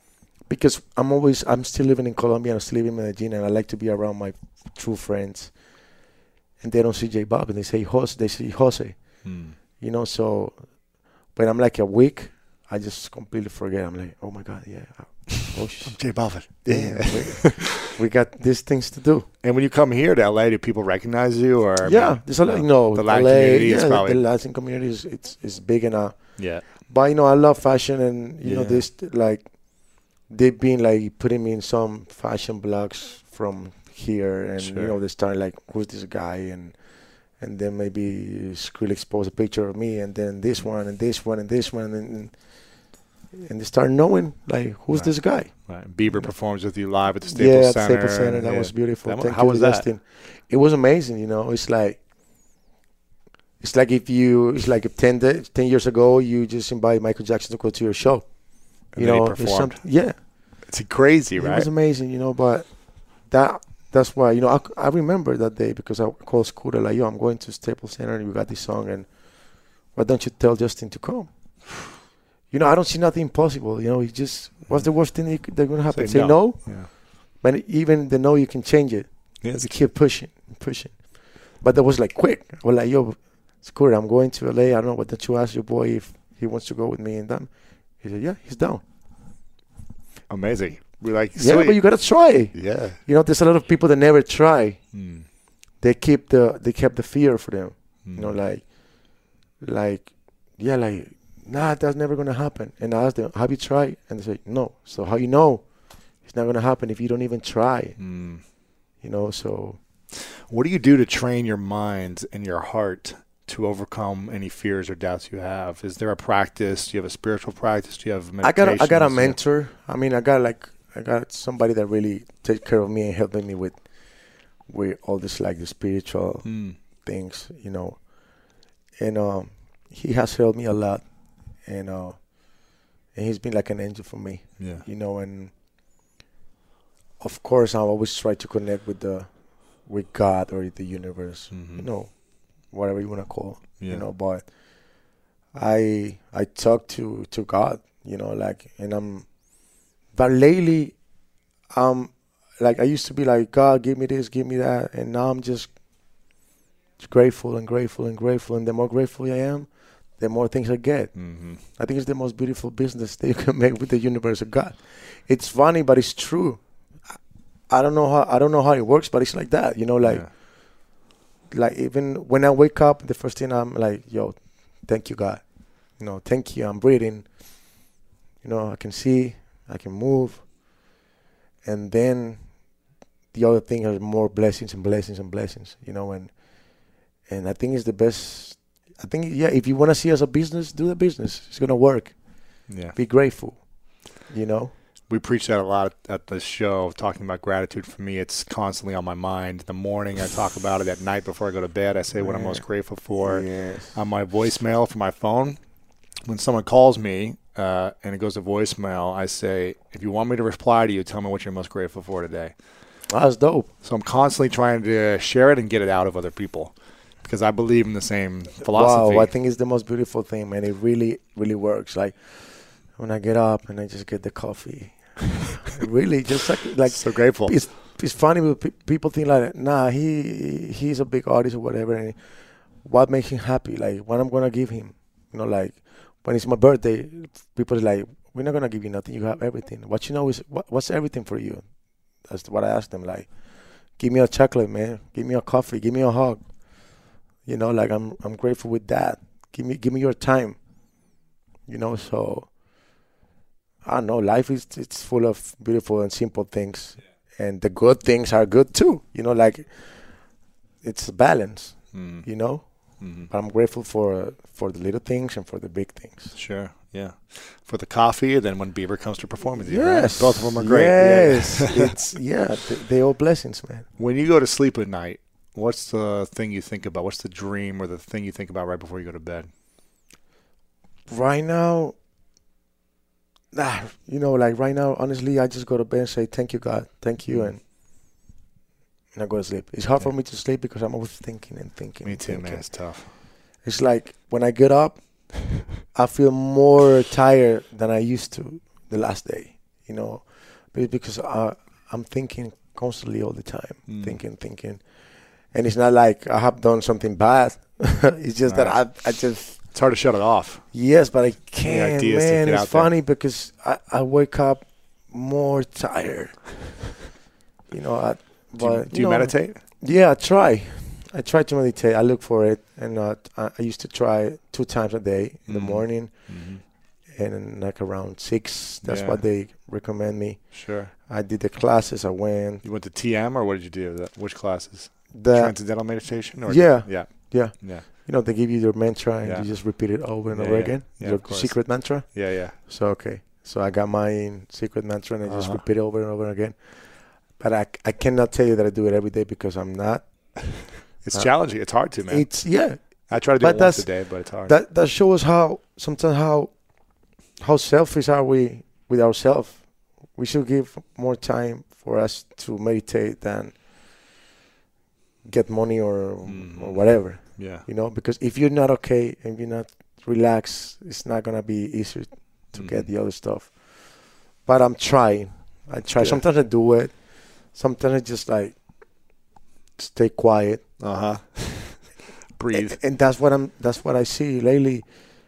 because I'm always, I'm still living in Colombia, I'm still living in Medellin, and I like to be around my true friends. And they don't see J Balvin, they say Jose, they see Jose. Mm. You know, so when I'm like a week, I just completely forget. I'm like, oh my God, yeah. Oh, sh- J Balvin. Yeah, we, we got these things to do. And when you come here to L A, do people recognize you? Or Yeah, I mean, there's a lot. You know, the Latin L A, community yeah, is the- probably the Latin community is it's is big enough. yeah. But you know, I love fashion, and you know, Yeah. this like they've been like putting me in some fashion blogs from here, and Sure. you know, they start like, who's this guy, and and then maybe Skrillex post a picture of me, and then this one, and this one, and this one, and and they start knowing like, who's Right. this guy? Right. Bieber performs with you live at the Staples yeah, at Center. Staples Center. That yeah. was beautiful. That wa- Thank how you, was that? Justin. It was amazing. You know, it's like it's like if you it's like if ten, de- ten years ago you just invite Michael Jackson to go to your show. And you then he know, it's performed. some- yeah, It's crazy, it right? was amazing. You know, but that that's why you know I, I remember that day because I called Scooter like, yo, I'm going to Staples Center and we got this song, and why don't you tell Justin to come? You know, I don't see nothing impossible. You know, he just what's the worst thing that could- that's gonna happen? Say Say, no. no. Yeah. But even the no, you can change it. Yes. You keep pushing, pushing. But that was like quick. I was like, yo, Scooter, I'm going to L A. I don't know, but don't you ask your boy if he wants to go with me and them? He said, yeah, he's down. Amazing. We're like, Yeah, sweet. but you gotta try. Yeah. You know, there's a lot of people that never try. Mm. They keep the they kept the fear for them. Mm. You know, like, like, yeah, like, nah, that's never gonna happen. And I asked them, have you tried? And they say, no. So how you know it's not gonna happen if you don't even try? Mm. You know, so. What do you do to train your mind and your heart to overcome any fears or doubts you have? Is there a practice? Do you have a spiritual practice? Do you have I got a, I got a meditations? mentor. I mean, I got like I got somebody that really takes care of me and helping me with with all this like the spiritual Mm. things, you know. And um, he has helped me a lot, and uh, and he's been like an angel for me, Yeah. you know. And of course, I always try to connect with the with God or the universe, Mhm. you know, whatever you want to call, Yeah. you know. But I I talk to to God, you know, like, and I'm. But lately, um, like I used to be like, God, give me this, give me that, and now I'm just grateful and grateful and grateful, and the more grateful I am, the more things I get. Mm-hmm. I think it's the most beautiful business that you can make with the universe of God. It's funny, but it's true. I- I don't know how I don't know how it works, but it's like that, you know, like. Yeah. Like even when I wake up, the first thing I'm like, yo, thank you, God. You know, thank you. I'm breathing. You know, I can see, I can move. And then the other thing are more blessings and blessings and blessings, you know, and and I think it's the best. I think, yeah, if you want to see as a business, do the business. It's going to work. Yeah. Be grateful, you know. We preach that a lot at the show, talking about gratitude. For me, it's constantly on my mind. In the morning, I talk about it. At night, before I go to bed, I say what I'm Yeah. most grateful for. Yes. On my voicemail for my phone, when someone calls me uh, and it goes to voicemail, I say, if you want me to reply to you, tell me what you're most grateful for today. That's dope. So I'm constantly trying to share it and get it out of other people because I believe in the same philosophy. Wow, I think it's the most beautiful thing, man. It really, really works. Like when I get up and I just get the coffee, really, just like like so grateful. it's it's funny. When pe- people think like, nah, he he's a big artist or whatever. And what makes him happy? Like what I'm gonna give him? You know, like when it's my birthday, people are like, we're not gonna give you nothing. You have everything. What you know is what, what's everything for you? That's what I ask them. Like, give me a chocolate, man. Give me a coffee. Give me a hug. You know, like I'm I'm grateful with that. Give me give me your time. You know, so I don't know. Life is it's full of beautiful and simple things, and the good things are good too. You know, like it's a balance. Mm. You know, Mm-hmm. but I'm grateful for for the little things and for the big things. Sure, yeah. For the coffee, then when Bieber comes to perform with you, Yes, right? Both of them are great. Yes, Yeah. it's yeah. They, they all blessings, man. When you go to sleep at night, what's the thing you think about? What's the dream or the thing you think about right before you go to bed? Right now, nah, you know, like right now, honestly, I just go to bed and say, thank you, God. Thank you. And, and I go to sleep. It's hard for me to sleep because I'm always thinking and thinking. Me and too, thinking. man. It's tough. It's like when I get up, I feel more tired than I used to the last day. You know, because uh, I'm thinking constantly all the time, Mm. thinking, thinking, and it's not like I have done something bad. It's just Right. that I, I just It's hard to shut it off. yes, but I can't. ideas to Man, get it's out there. funny because I, I wake up more tired. You know, I, Do you, but, do you know, meditate? Yeah, I try. I try to meditate. I look for it, and uh, I, I used to try two times a day in the Mhm. morning Mm-hmm. and then like around six. That's Yeah. what they recommend me. Sure. I did the classes. I went. You went to T M, or what did you do? The- Which classes? The Transcendental meditation? Or Yeah. Yeah. Yeah. Yeah. you know they give you your mantra and Yeah. you just repeat it over and Yeah, over yeah. again. Yeah, your of course. secret mantra. Yeah. Yeah. So okay, so I got my secret mantra and I just Uh-huh. repeat it over and over again. But I I cannot tell you that I do it every day because I'm not. It's Uh, challenging. It's hard to, man. It's yeah. I try to do but it once a that's- day, but it's hard. That that shows how sometimes how how selfish are we with ourselves. We should give more time for us to meditate than get money or Mhm. or whatever. yeah. You know, because if you're not okay and you're not relaxed, it's not gonna be easier to get Mhm. the other stuff. But I'm trying. I try. Good. Sometimes I do it. Sometimes I just like stay quiet. Uh huh. Breathe. And, and that's what I'm. That's what I see lately.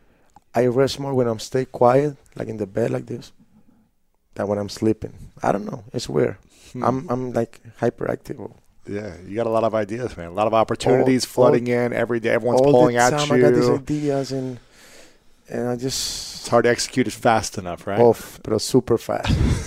I rest more when I'm stay quiet, like in the bed like this, than when I'm sleeping. I don't know. It's weird. Hmm. I'm I'm like hyperactive Yeah, you got a lot of ideas, man. A lot of opportunities All- flooding in every day. Everyone's all pulling the at time. you. I got these ideas and and I just It's hard to execute it fast enough, right? off, but super fast.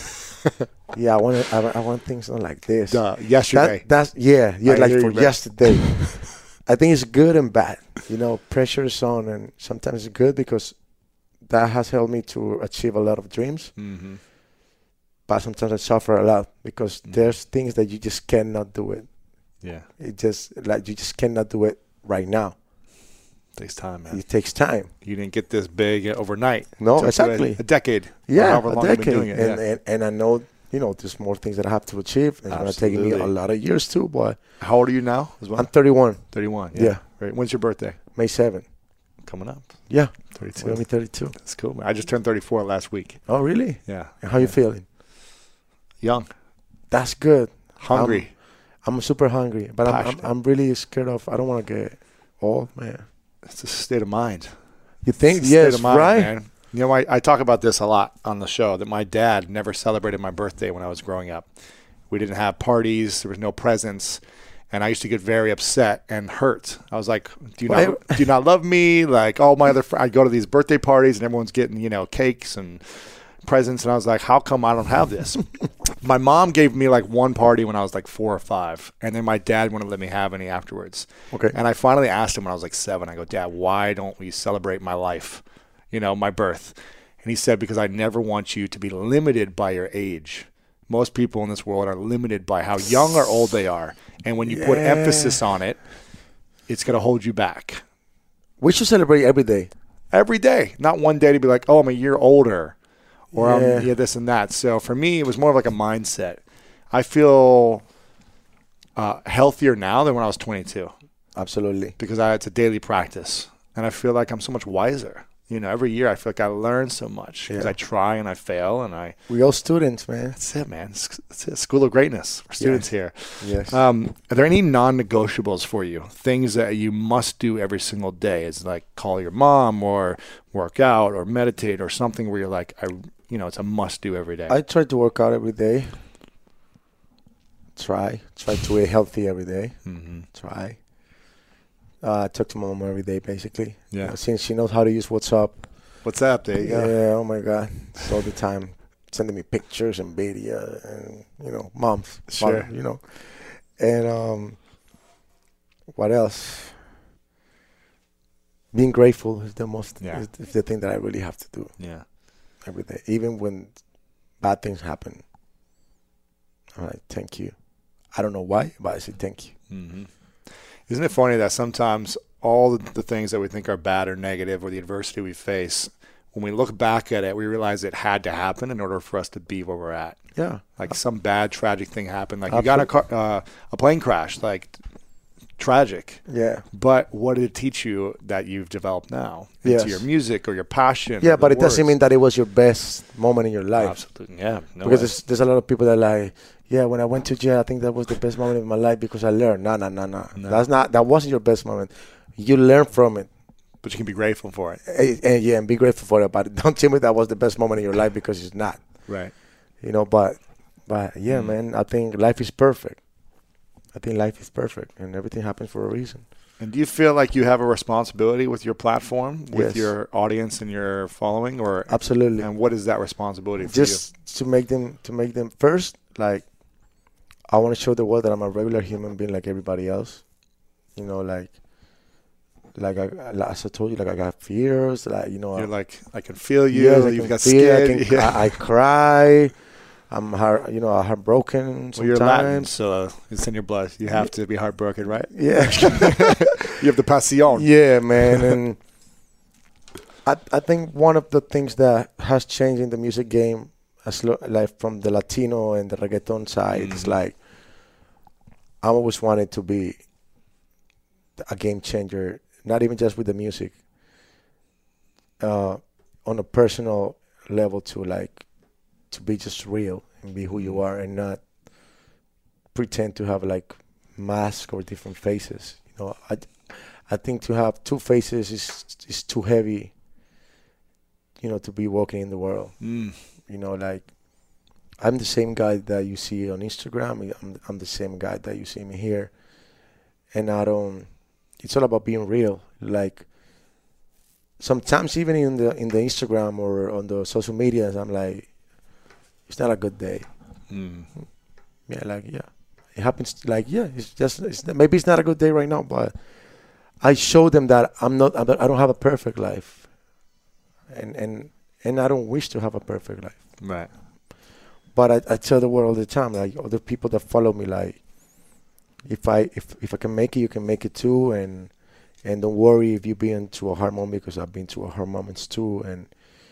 Yeah, I want I, I want things not like this. Duh. Yesterday. That, that's yeah, yeah, I like hear for you, man. yesterday. I think it's good and bad. You know, pressure is on, and sometimes it's good because that has helped me to achieve a lot of dreams. mm-hmm. But sometimes I suffer a lot because Mm. there's things that you just cannot do it. Yeah. It just like you just cannot do it right now. Takes time, man. It takes time. You didn't get this big overnight. No, Took you exactly. A, a decade. or Yeah, however a long you've been decade. doing it. And, yeah. and and I know you know there's more things that I have to achieve. It's gonna take me a Absolutely. lot of years too, boy. How old are you now as well? I'm thirty-one. thirty-one. Yeah. Yeah. Right. When's your birthday? May seventh. Coming up. Yeah, thirty-two. we're only thirty-two. That's cool, man. I just turned thirty-four last week. Oh, really? Yeah. And how you Yeah. feeling? Young. That's good. Hungry. I'm super hungry, but I'm, I'm Passionate. I'm really scared of. I don't want to get old, man. It's a state of mind. You think? It's a state Yes, of mind, right. man. You know, I, I talk about this a lot on the show, that my dad never celebrated my birthday when I was growing up. We didn't have parties. There was no presents. And I used to get very upset and hurt. I was like, do you Why- not, do you not love me? Like all my other friends, I'd go to these birthday parties and everyone's getting, you know, cakes and presents. And I was like, how come I don't have this? My mom gave me like one party when I was like four or five. And then my dad wouldn't let me have any afterwards. Okay. And I finally asked him when I was like seven, I go, Dad, why don't we celebrate my life? You know, my birth. And he said, because I never want you to be limited by your age. Most people in this world are limited by how young or old they are. And when you put Yeah. emphasis on it, it's going to hold you back. We should celebrate every day. Every day. Not one day to be like, oh, I'm a year older. Or Yeah. I'm yeah, this and that. So for me, it was more of like a mindset. I feel uh, healthier now than when I was twenty-two. Absolutely. Because I, it's a daily practice. And I feel like I'm so much wiser. You know, every year I feel like I learn so much because Yeah. I try and I fail and I. We all students, man. That's it, man. It's, it's a school of greatness. We're students here. Yes. Um, are there any non-negotiables for you? Things that you must do every single day? Is like call your mom or work out or meditate or something where you're like, I, you know, it's a must do every day. I try to work out every day. Try. Try to eat healthy every day. mm-hmm. Try. Uh, talk to my mom every day, basically. Yeah. You know, since she knows how to use WhatsApp. What's up? There you Yeah, go. oh my God. It's all the time sending me pictures and video and, you know, moms. Sure. Mom, you know. And um, what else? Being grateful is the most, Yeah. is, is the thing that I really have to do Yeah. every day. Even when bad things happen. I'm like, thank you. I don't know why, but I say thank you. Mm-hmm. Isn't it funny that sometimes all the things that we think are bad or negative or the adversity we face, when we look back at it, we realize it had to happen in order for us to be where we're at. Yeah. Like some bad, tragic thing happened. Like you got a car, uh, a plane crash. Like tragic. Yeah. But what did it teach you that you've developed now into Yes. your music or your passion? Yeah, or but the it doesn't words? mean that it was your best moment in your life. Absolutely, yeah. No because way. there's, there's a lot of people that are like, yeah, when I went to jail, I think that was the best moment of my life because I learned. No, no, no, no. No. That's not. That wasn't your best moment. You learned from it. But you can be grateful for it. And, and yeah, and be grateful for it. But don't tell me that was the best moment in your life because it's not. Right. You know, but but yeah, Mm. man, I think life is perfect. I think life is perfect, and everything happens for a reason. And do you feel like you have a responsibility with your platform, with Yes. your audience and your following, or Absolutely. And what is that responsibility for Just to make them to make them first, like I want to show the world that I'm a regular human being like everybody else. You know, like like I, like as I told you, like I got fears, like you know, you? You're I, like, I can feel you. yes, I You've can got feel, I, skin. can, yeah. I, I cry. I'm heart, you know, heartbroken Well, you're Latin, sometimes. so it's in your blood. You have to be heartbroken, right? Yeah. You have the passion. Yeah, man, and I I think one of the things that has changed in the music game, as lo- like from the Latino and the reggaeton side, is Mhm. like I always wanted to be a game changer, not even just with the music, uh, on a personal level to like to be just real and be who you are and not pretend to have like masks or different faces. You know, I I think to have two faces is is too heavy. You know, to be walking in the world. Mm. You know, like I'm the same guy that you see on Instagram. I'm I'm the same guy that you see me here, and I don't. It's all about being real. Like sometimes even in the in the Instagram or on the social medias, I'm like, it's not a good day. Mm. Yeah, like yeah, it happens. Like yeah, it's just it's, maybe it's not a good day right now, but I show them that I'm not. I'm, I don't have a perfect life, and and and I don't wish to have a perfect life. Right. But I, I tell the world all the time, like other people that follow me, like if I if if I can make it, you can make it too, and and don't worry if you've been through a hard moment because I've been through hard moments too, and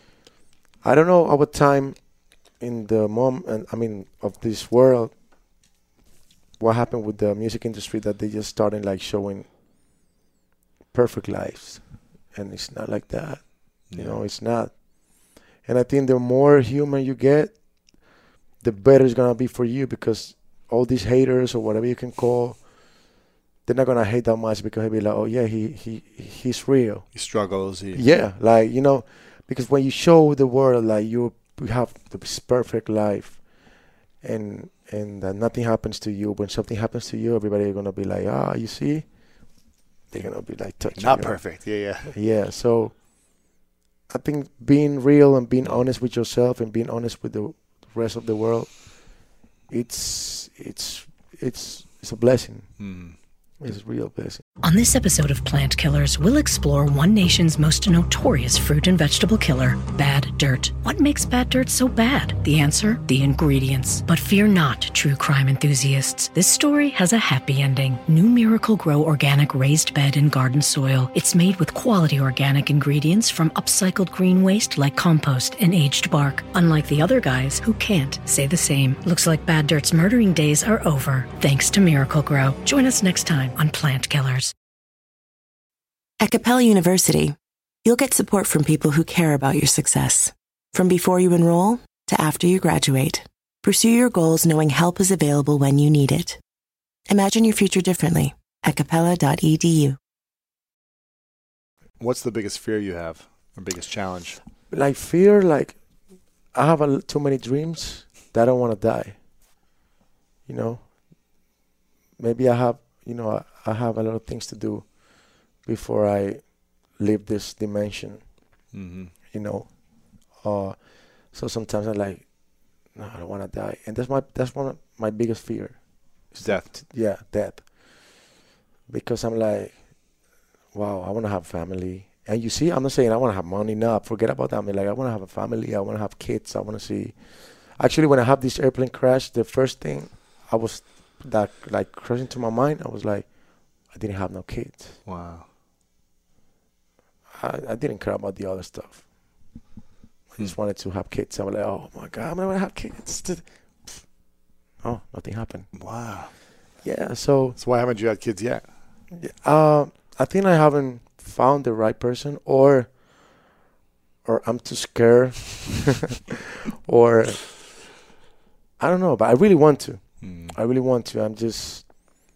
I don't know our time in the mom and I mean of this world. What happened with the music industry that they just started like showing perfect lives, and it's not like that. You Yeah. know, it's not. And I think the more human you get, the better it's gonna be for you because all these haters or whatever you can call, they're not gonna hate that much because they'll be like, oh yeah, he he he's real. He struggles. He, Yeah, like you know, because when you show the world like you you have this perfect life, and and uh, nothing happens to you, when something happens to you, everybody gonna be like, ah, you see, they're gonna be like touching Not you. perfect. Yeah, yeah. Yeah, so I think being real and being honest with yourself and being honest with the rest of the world, it's it's it's it's a blessing. Mm. It's a real blessing. On this episode of Plant Killers, we'll explore one nation's most notorious fruit and vegetable killer, bad dirt. What makes bad dirt so bad? The answer? The ingredients. But fear not, true crime enthusiasts. This story has a happy ending. New Miracle Grow organic raised bed and garden soil. It's made with quality organic ingredients from upcycled green waste like compost and aged bark. Unlike the other guys who can't say the same. Looks like bad dirt's murdering days are over, thanks to Miracle Grow. Join us next time on Plant Killers. At Capella University, you'll get support from people who care about your success. From before you enroll to after you graduate, pursue your goals knowing help is available when you need it. Imagine your future differently at capella dot e d u. What's the biggest fear you have, or biggest challenge? Like fear, like I have a, too many dreams that I don't want to die. You know, maybe I have, you know, I, I have a lot of things to do before I leave this dimension. Mm-hmm. You know, uh, so sometimes I'm like, no, I don't want to die, and that's my that's one of my biggest fear. Is Death. t- yeah, death. Because I'm like, wow, I want to have family. And you see, I'm not saying I want to have money. No, forget about that. I mean, like, I want to have a family. I want to have kids. I want to see. Actually, when I have this airplane crash, the first thing I was that like crossing to my mind, I was like, I didn't have no kids. Wow. I, I didn't care about the other stuff. I just wanted to have kids. I was like, oh my God, I'm gonna have kids. Oh, nothing happened. Wow. Yeah, so So why haven't you had kids yet? Uh, I think I haven't found the right person, or or I'm too scared, or I don't know. But I really want to. Mm. I really want to. I'm just,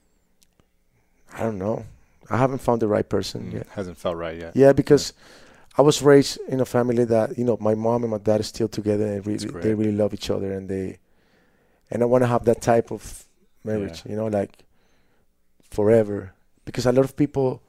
I don't know. I haven't found the right person Mm. yet. Hasn't felt right yet. Yeah, because I was raised in a family that, you know, my mom and my dad are still together, and really, great. they really love each other, and they, and I want to have that type of marriage, Yeah. you know, like forever. Because a lot of people,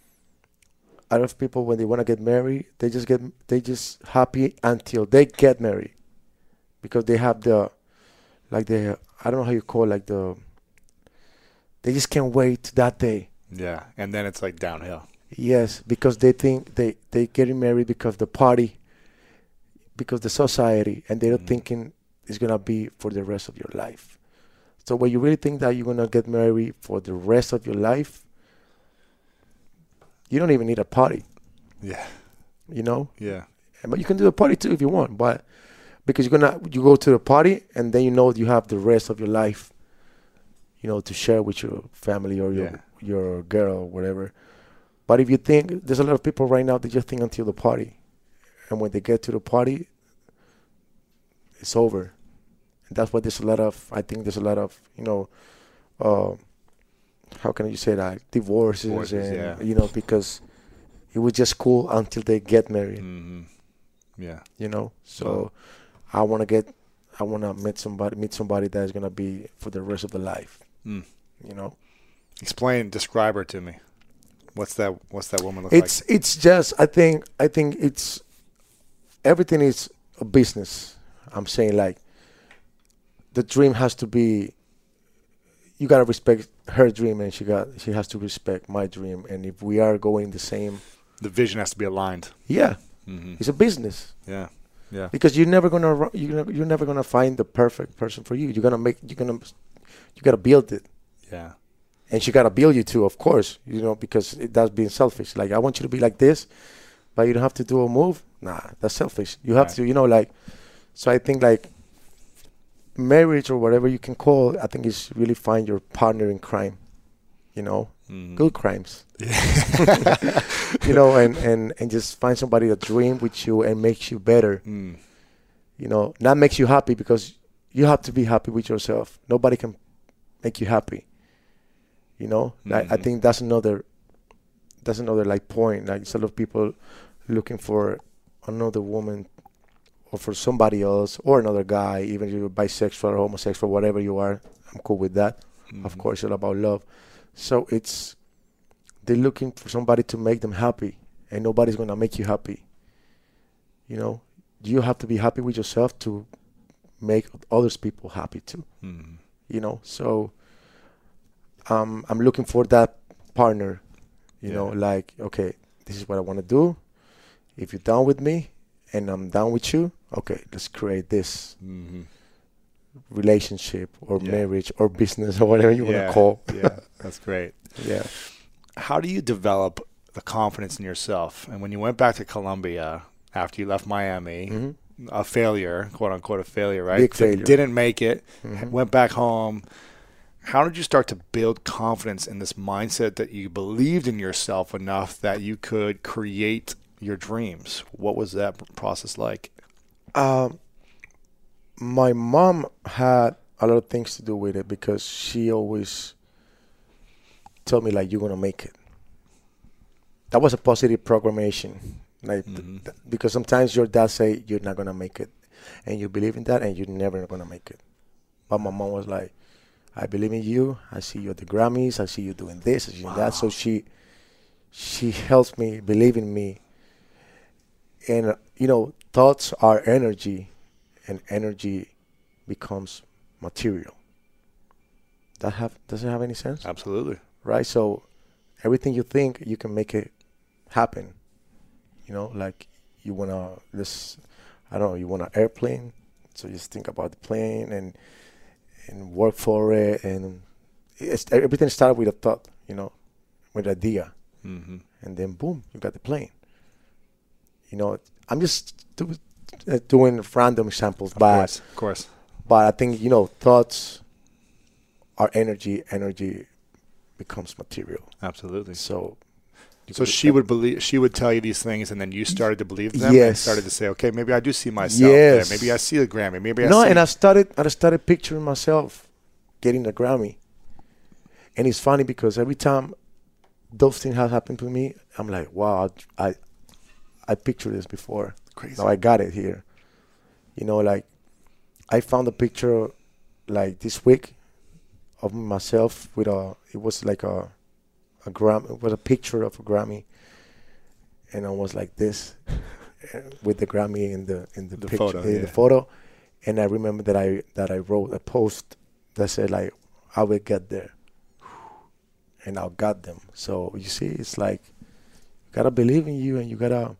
a lot of people when they want to get married, they just get, they just happy until they get married, because they have the, like the, I don't know how you call it, like the, they just can't wait that day. Yeah, and then it's like downhill. Yes, because they think they they getting married because the party, because the society, and they're not Mhm. thinking it's gonna be for the rest of your life. So when you really think that you're gonna get married for the rest of your life, you don't even need a party, Yeah, you know. yeah, And- But you can do a party too if you want, but because you're gonna you go to the party and then you know you have the rest of your life, you know, to share with your family or your Yeah. your girl or whatever. But if you think, there's a lot of people right now, they just think until the party. And when they get to the party, it's over. And that's why there's a lot of, I think there's a lot of, you know, uh, how can you say that? Divorces, Divorces, and, yeah. you know, because it was just cool until they get married, hmm yeah. you know? So I want to get, I want to meet somebody, meet somebody that's going to be for the rest of the life, Mm. you know? Explain, describe her to me. What's that? What's that woman look It's it's just I think I think it's everything is a business. I'm saying, like, the dream has to be, you gotta respect her dream, and she got she has to respect my dream. And if we are going the same, like? The vision has to be aligned. yeah, hmm it's a business, Yeah, yeah, because you're never gonna ru- you're never, you're never gonna find the perfect person for you. You're gonna make you're gonna you gotta build it. yeah. And she gotta build you too, of course, you know, because it, that's being selfish. Like, I want you to be like this, but you don't have to do a move. Nah, that's selfish. You have Right. to, you know, like. So I think, like, marriage or whatever you can call, I think is really find your partner in crime. You know, Mhm. good crimes. You know, and, and and just find somebody that dream with you and makes you better. Mm. You know, not makes you happy, because you have to be happy with yourself. Nobody can make you happy. You know, like, I Mhm. think that's another, that's another like point. Like, it's a lot of people looking for another woman or for somebody else or another guy, even if you're bisexual or homosexual, whatever you are. I'm cool with that. Of Mhm. course, it's all about love. So it's, they're looking for somebody to make them happy, and nobody's gonna make you happy. You know, you have to be happy with yourself to make others people happy too. Mhm. You know, so um, I'm looking for that partner. You know, Yeah. like, okay, this is what I want to do. If you're down with me and I'm down with you, okay, let's create this Mhm. relationship or Yeah. marriage or business or whatever you Yeah, want to call. yeah, that's great. Yeah. How do you develop the confidence in yourself? And when you went back to Colombia after you left Miami, Mhm. a failure, quote unquote, a failure, right? Big Di- failure. Didn't make it. Mhm. Went back home. How did you start to build confidence in this mindset that you believed in yourself enough that you could create your dreams? What was that p- process like? Um, my mom had a lot of things to do with it, because she always told me, like, you're gonna make it. That was a positive programmation, like, th- Mhm. th- because sometimes your dad say you're not gonna make it, and you believe in that, and you're never gonna make it. But my mom was like, I believe in you. I see you at the Grammys. I see you doing this, I see you that. So she, she helps me believe in me. And uh, you know, thoughts are energy, and energy becomes material. That have does it have any sense? Absolutely. Right? So everything you think, you can make it happen. You know, like, you wanna this, I don't know, you want an airplane, so just think about the plane and and work for it, and it's, everything started with a thought. You know, with an idea, Mm-hmm. and then boom, you got the plane. You know, I'm just do, uh, doing random examples, Of but course. Of course. but I think, you know, thoughts are energy. Energy becomes material. Absolutely. So, so she would believe, she would tell you these things, and then you started to believe them. Yes. And started to say, okay, maybe I do see myself Yes. there. Maybe I see the Grammy. Maybe I no, see. and I started. I started picturing myself getting the Grammy, and it's funny because every time those things have happened to me, I'm like, wow, I, I, I pictured this before. Crazy. Now I got it here. You know, like I found a picture like this week of myself with a. It was like a, a gram. It was a picture of a Grammy, and I was like this, with the Grammy in the in the, The picture photo, in yeah. the photo, and I remember that I that I wrote a post that said like, I will get there, and I got them. So you see, it's like you gotta believe in you, and you gotta.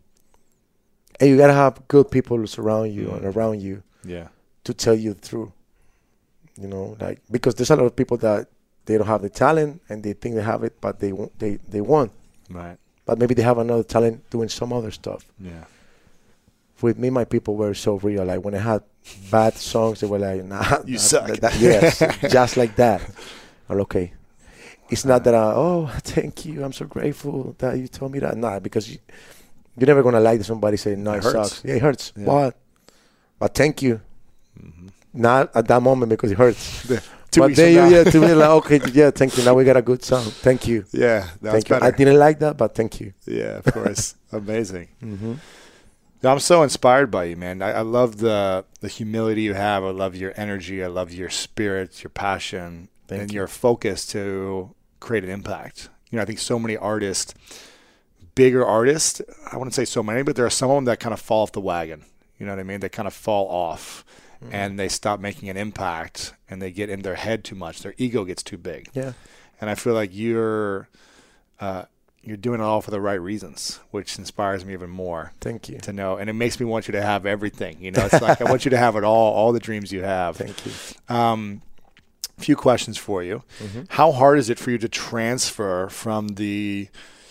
And you gotta have good people surround you Mm. and around you Yeah. to tell you the truth. You know, like because there's a lot of people that they don't have the talent and they think they have it, but they won't, they they won't. Right. But maybe they have another talent doing some other stuff. Yeah. With me, my people were so real. Like when I had bad songs, they were like, "Nah, You that- suck." that- that- yes, just like that. Well, okay. It's not that I, oh, thank you. I'm so grateful that you told me that. Nah, because you, you're never gonna like somebody saying, "No, It it, hurts. sucks." Yeah, it hurts. Yeah. What? But thank you. Mm-hmm. Not at that moment because it hurts. Two but weeks then from you, now. yeah, to me like, okay, yeah, thank you. Now we got a good song. Thank you. Yeah. That's Thank you. better. I didn't like that, but thank you. Yeah, of course. Amazing. Mm-hmm. I'm so inspired by you, man. I, I love the the humility you have. I love your energy. I love your spirit, your passion, Thank and you. your focus to create an impact. You know, I think so many artists, bigger artists, I wouldn't say so many, but there are some of them that kind of fall off the wagon. You know what I mean? They kind of fall off Mm-hmm. and they stop making an impact and they get in their head too much. Their ego gets too big. Yeah. And I feel like you're uh, you're doing it all for the right reasons, which inspires me even more Thank you. to know. And it makes me want you to have everything. You know, it's like I want you to have it all, all the dreams you have. Thank you. Um, a few questions for you. Mm-hmm. How hard is it for you to transfer from the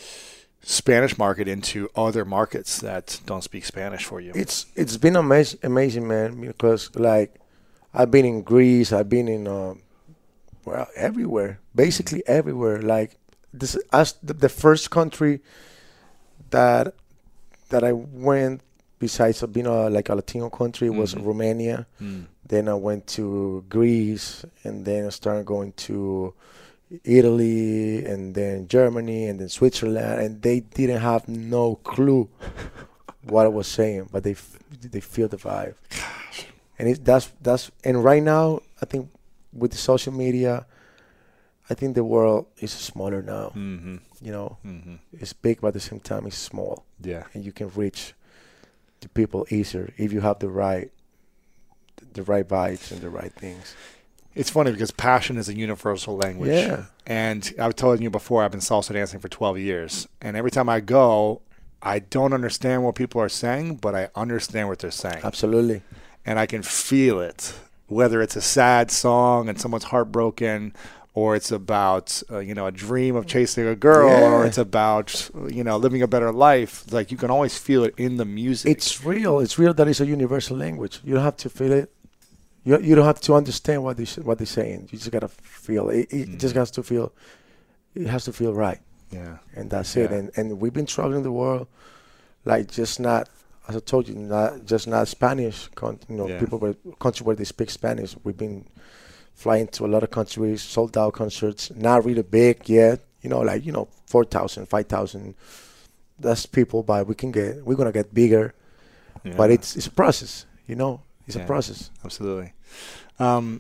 Spanish market into other markets that don't speak Spanish for you? It's it's been amazing, amazing, man. Because like, I've been in Greece, I've been in, uh, well, everywhere, basically everywhere. Like this, as the, the first country that that I went besides being a, like a Latino country was Mhm. Romania. Mm. Then I went to Greece, and then I started going to Italy, and then Germany, and then Switzerland, and they didn't have no clue what I was saying, but they f- they feel the vibe. And it, that's that's and right now I think with the social media, I think the world is smaller now. Mm-hmm. You know, Mm-hmm. it's big, but at the same time it's small, Yeah. and you can reach the people easier if you have the right the right vibes and the right things. It's funny because passion is a universal language. Yeah. And I've told you before, I've been salsa dancing for twelve years. And every time I go, I don't understand what people are saying, but I understand what they're saying. Absolutely. And I can feel it, whether it's a sad song and someone's heartbroken, or it's about, uh, you know, a dream of chasing a girl, or Yeah. it's about, you know, living a better life. Like, you can always feel it in the music. It's real. It's real that it's a universal language. You don't have to feel it. You you don't have to understand what they sh- what they're saying. You just gotta feel it. It Mm. just has to feel. It has to feel right, yeah. and that's it. Yeah. And and we've been traveling the world, like just not, as I told you, not just not Spanish. Con- you know, Yeah. people where country where they speak Spanish. We've been flying to a lot of countries, sold out concerts, not really big yet. You know, like you know, four thousand, five thousand. That's people, but we can get. We're gonna get bigger, Yeah. but it's it's a process. You know. It's Yeah. a process. Absolutely. Um,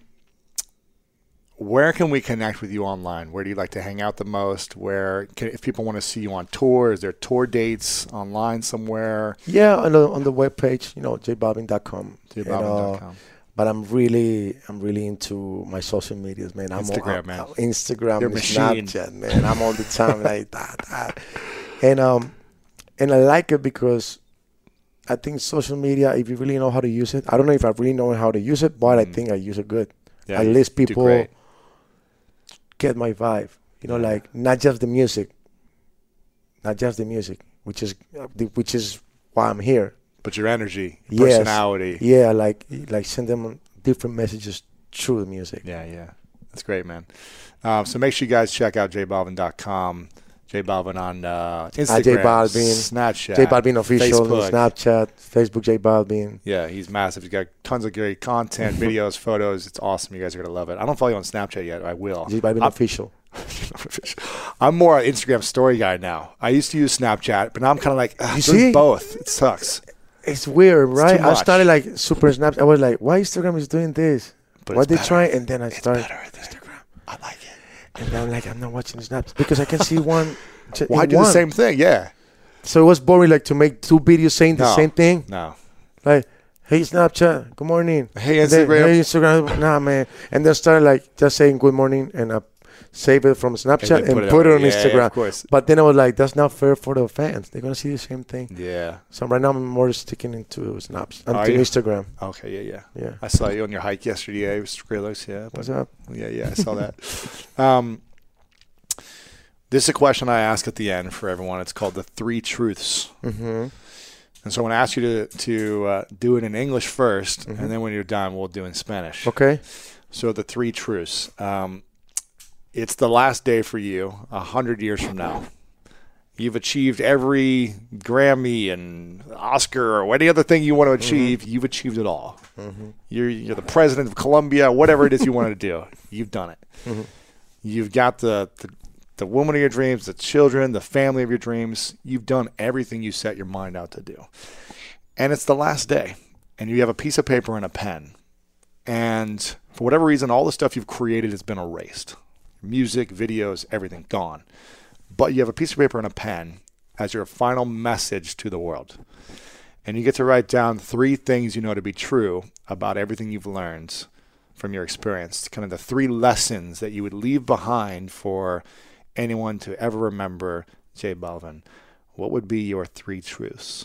where can we connect with you online? Where do you like to hang out the most? Where, can, if people want to see you on tour, is there tour dates online somewhere? Yeah, on the on the webpage, you know, j bobbin dot com. j bobbin dot com. Uh, but I'm really, I'm really into my social medias, man. I'm Instagram, on, man. I'm, Instagram, You're a machine. Snapchat, man. I'm all the time like that, that, and um, and I like it because I think social media, if you really know how to use it, I don't know if I really know how to use it, but I Mm. think I use it good. Yeah, At you least do people great. get my vibe. You know, Yeah. like not just the music, not just the music, which is uh, the- which is why I'm here. But your energy, Yes. personality. Yeah, like like send them different messages through the music. Yeah, yeah. That's great, man. Um, so make sure you guys check out j balvin dot com. J Balvin on uh, Instagram, uh, J Balvin, Snapchat, J Balvin official, Facebook. Snapchat, Facebook, J Balvin. Yeah, he's massive. He's got tons of great content, videos, photos. It's awesome. You guys are gonna love it. I don't follow you on Snapchat yet. I will. J Balvin I'm, official. I'm more an Instagram story guy now. I used to use Snapchat, but now I'm kind of like, ugh, You doing see? both. It sucks. It's weird, It's right? too I much. started like super Snapchat. I was like, why Instagram is doing this? But Why it's they better. try? And then I It's started. better with Instagram. I like it. And then I'm like, I'm not watching snaps because I can see one. ch- Why in do one. the same thing? Yeah. So it was boring, like to make two videos saying the No. same thing. No. Like, hey Snapchat, good morning. Hey, And then, Instagram. hey Instagram, nah man. And then started like just saying good morning and I save it from Snapchat then and put it, on yeah, Instagram. of course. But then I was like, that's not fair for the fans. They're gonna see the same thing. Yeah. So right now I'm more sticking into snaps, Are into you? Instagram. Okay. Yeah. Yeah. Yeah. I saw you on your hike yesterday. It was Skrillers. Yeah. What's but- up? Yeah. Yeah. I saw that. um, this is a question I ask at the end for everyone. It's called the three truths. Mm-hmm. And so I want to ask you to to uh, do it in English first, and then when you're done, we'll do it in Spanish. Okay. So the three truths. Um, it's the last day for you, a hundred years from now. You've achieved every Grammy and Oscar or any other thing you want to achieve. Mm-hmm. You've achieved it all. Mm-hmm. You're you're the president of Colombia, whatever it is you want to do. You've done it. Mm-hmm. You've got the, the the woman of your dreams, the children, the family of your dreams. You've done everything you set your mind out to do. And it's the last day. And you have a piece of paper and a pen. And for whatever reason, all the stuff you've created has been erased. Music, videos, everything gone. But you have a piece of paper and a pen as your final message to the world. And you get to write down three things you know to be true about everything you've learned from your experience. Kind of the three lessons that you would leave behind for anyone to ever remember J Balvin. What would be your three truths?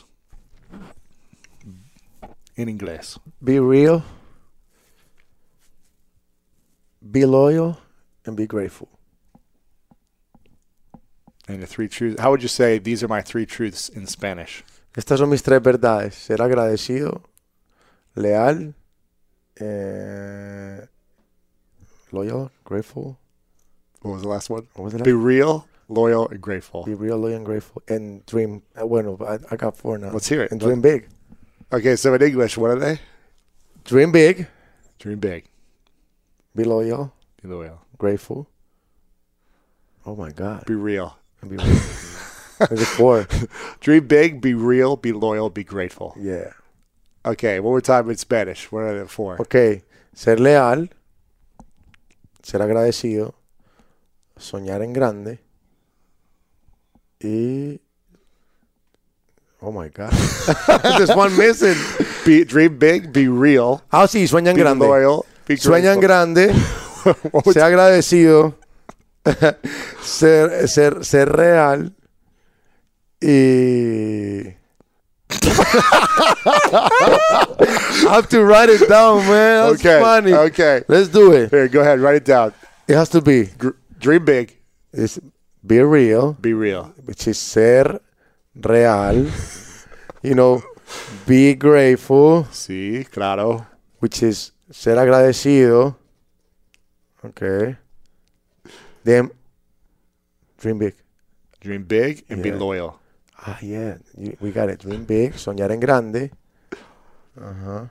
In English. Be real. Be loyal. And be grateful. And the three truths. How would you say these are my three truths in Spanish? Estas son mis tres verdades. Ser agradecido, leal, eh, loyal, grateful. What was the last one? What was the last Be real, loyal, and grateful. Be real, loyal, and grateful. And dream. Uh, bueno, I, I got four now. Let's hear it. And dream big. Okay, so in English, what are they? Dream big. Dream big. Be loyal. Be loyal. Grateful. Oh my God. Be real. And be real. There's a four. Dream big, be real, be loyal, be grateful. Yeah. Okay, one more time in Spanish. What are the four? Okay. Ser leal. Ser agradecido. Soñar en grande. Y... Oh my God. There's one missing. Be, dream big, be real. Ah, sí, sueñan Be grande. loyal, be Sueñan grateful. grande. What was- Ser agradecido. ser, ser, ser real. Y... I have to write it down, man. That's Okay, funny. okay. Let's do it. Here, go ahead, write it down. It has to be. Gr- dream big, It's be real, be real. which is ser real. You know, be grateful, Sí, claro. which is ser agradecido. Okay. Then dream big. Dream big and be Yeah. loyal. Ah, yeah. You, we got it. Dream big. Soñar en grande. Uh-huh.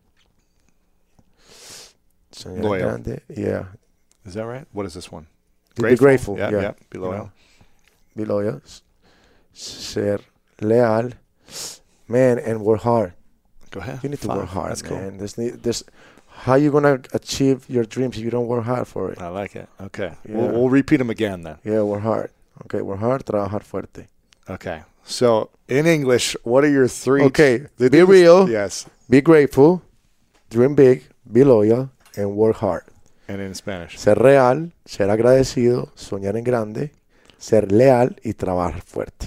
Soñar Loyal. en grande. Yeah. Is that right? What is this one? Be grateful. Yeah, yeah. yeah. Be loyal. Be loyal. S- Ser leal. Man, and work hard. Go ahead. You need to Five. work hard, That's man. There's, need, there's, how you going to achieve your dreams if you don't work hard for it? cool. I like it. Okay. Yeah. We'll, we'll repeat them again then. Yeah, work hard. Okay, work hard, trabajar fuerte. Okay. So in English, what are your three? Okay, the be things- real. Yes. Be grateful, dream big, be loyal, and work hard. And in Spanish. Ser real, ser agradecido, soñar en grande, ser leal y trabajar fuerte.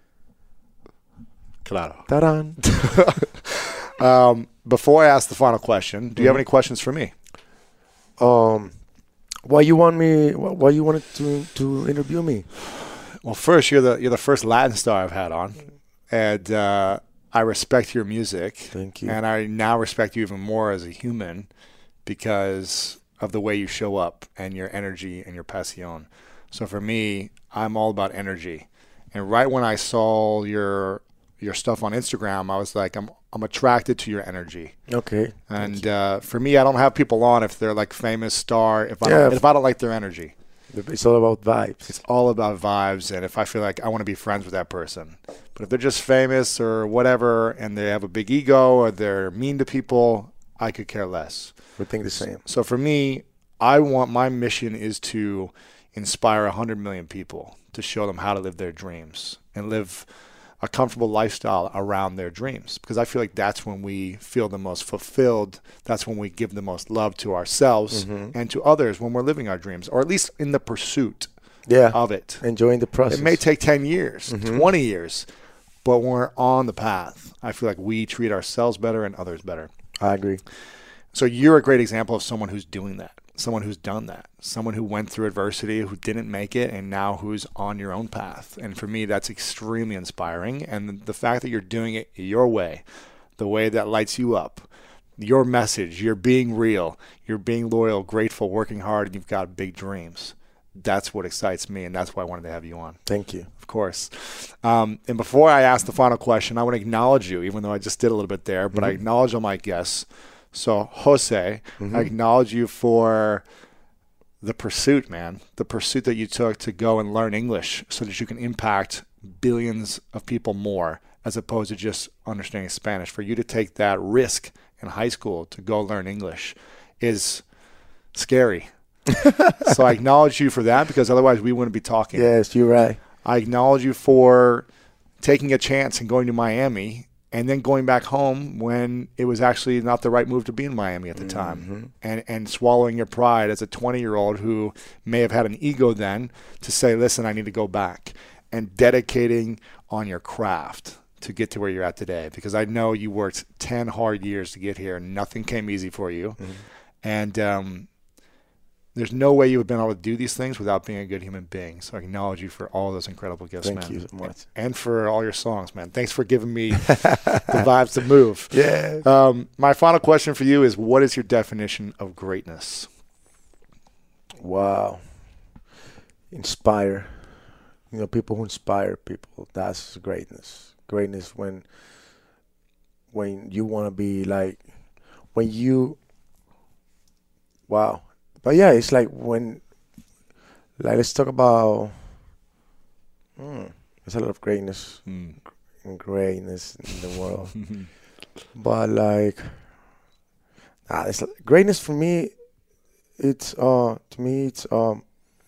Claro. Tarán. Um, before I ask the final question, do you have any questions for me? Um, why you want me? Why why you wanted to to interview me? Well, first, you're the you're the first Latin star I've had on, and uh, I respect your music. Thank you. And I now respect you even more as a human, because of the way you show up and your energy and your passion. So for me, I'm all about energy. And right when I saw your your stuff on Instagram, I was like, I'm I'm attracted to your energy. Okay. And uh, for me, I don't have people on if they're like famous star. If I Yeah. don't, if I don't like their energy, It's all about vibes. it's all about vibes. And if I feel like I want to be friends with that person, but if they're just famous or whatever, and they have a big ego or they're mean to people, I could care less. We think the same. So for me, I want my mission is to inspire one hundred million people to show them how to live their dreams and live a comfortable lifestyle around their dreams, because I feel like that's when we feel the most fulfilled. That's when we give the most love to ourselves Mm-hmm. and to others when we're living our dreams, or at least in the pursuit Yeah. of it. Enjoying the process. It may take ten years, Mm-hmm. twenty years, but when we're on the path, I feel like we treat ourselves better and others better. I agree. So you're a great example of someone who's doing that, someone who's done that, someone who went through adversity, who didn't make it, and now who's on your own path. And for me, that's extremely inspiring. And the fact that you're doing it your way, the way that lights you up, your message, you're being real, you're being loyal, grateful, working hard, and you've got big dreams. That's what excites me, and that's why I wanted to have you on. Thank you. Of course. Um, and before I ask the final question, I want to acknowledge you, even though I just did a little bit there, but I acknowledge all my guests. So, Jose, I acknowledge you for the pursuit, man, the pursuit that you took to go and learn English so that you can impact billions of people more, as opposed to just understanding Spanish. For you to take that risk in high school to go learn English is scary. So I acknowledge you for that, because otherwise we wouldn't be talking. Yes, you're right. I acknowledge you for taking a chance and going to Miami and then going back home when it was actually not the right move to be in Miami at the time, Mm-hmm. and, and swallowing your pride as a twenty-year-old who may have had an ego then to say, listen, I need to go back, and dedicating on your craft to get to where you're at today, because I know you worked ten hard years to get here. Nothing came easy for you. Mm-hmm. And um, there's no way you would have been able to do these things without being a good human being. So I acknowledge you for all those incredible gifts, Thank man. you so much. And for all your songs, man. Thanks for giving me the vibes to move. Yeah. Um, my final question for you is, what is your definition of greatness? Wow. Inspire. You know, people who inspire people. That's greatness. Greatness when when you want to be like, when you, wow. But yeah, it's like when, like, let's talk about, hmm, there's a lot of greatness, Mm. and greatness in the world. But like, nah, it's, greatness for me, it's, uh, to me, it's um,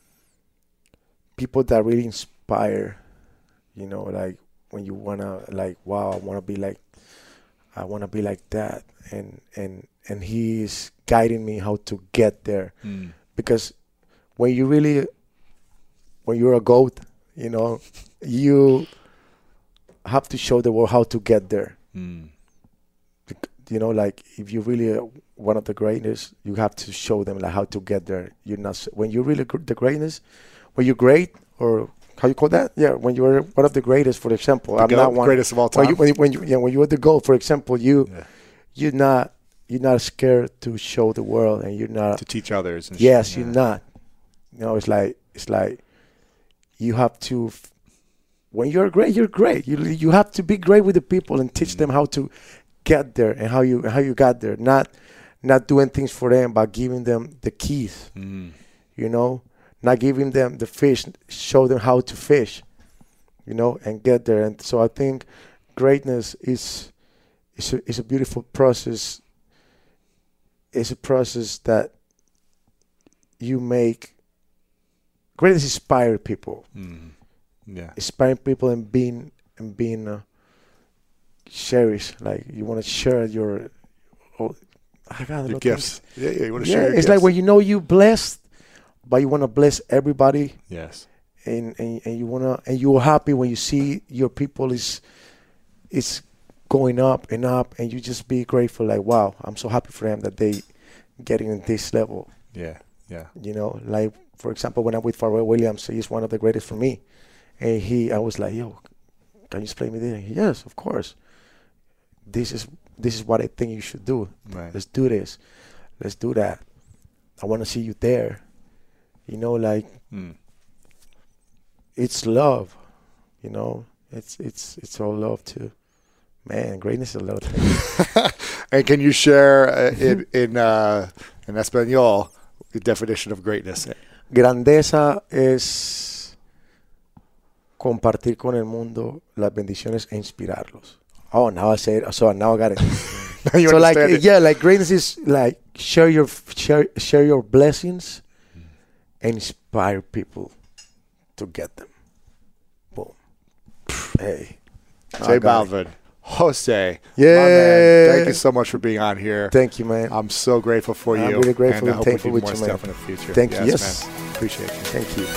people that really inspire, you know, like when you want to, like, wow, I want to be like, I want to be like that. And, and, and he's guiding me how to get there. Mm. Because when you really, when you're a goat, you know, you have to show the world how to get there. Mm. Bec- You know, like if you really are one of the greatest, you have to show them like how to get there. You're not s- when you're really gr- the greatness, when you're great, or how you call that? Yeah, when you're one of the greatest, for example. The I'm GOAT, not one. greatest of all When time. you, when you, when you, yeah, when you're the goat, for example, you Yeah. you're not you're not scared to show the world, and you're not. To teach others. And Yes, shit. you're Yeah. not. You know, it's like it's like you have to. f- When you're great, you're great. You you have to be great with the people and teach them how to get there and how you how you got there. Not not doing things for them, but giving them the keys. Mm. You know, not giving them the fish. Show them how to fish. You know, and get there. And so I think greatness is is a, is a beautiful process. It's a process that you make. Greatness inspire people. Mm. Yeah. Inspiring people and being and being uh, cherished. Like you want to share your, oh, I got a Your lot of gifts. Yeah, yeah. You want to things. share Yeah, your it's gifts. like when you know you blessed, but you want to bless everybody, Yes. and, and and you wanna and you're happy when you see your people is is going up and up, and you just be grateful. Like, wow, I'm so happy for them that they getting in this level. Yeah. Yeah. You know, like for example, when I'm with Pharrell Williams, he's one of the greatest for me. And he, I was like, yo, can you explain me this? Yes, of course. This is this is what I think you should do. Right. Let's do this. Let's do that. I want to see you there. You know, like mm. it's love. You know, it's it's it's all love too. Man, greatness is love. And can you share uh, in in, uh, in español the definition of greatness? Grandeza es compartir con el mundo las bendiciones e inspirarlos. Oh, now I say it. So now I got it. You so like it. yeah, like greatness is like share your share share your blessings and inspire people to get them. Boom. Hey. J Balvin. Jose, yeah, my man, thank you so much for being on here. Thank you, man. I'm so grateful for you. I'm really grateful and, and I thankful hope we do with more you, man. stuff in the future. Thank yes, you. Yes, man. Appreciate you. Thank you.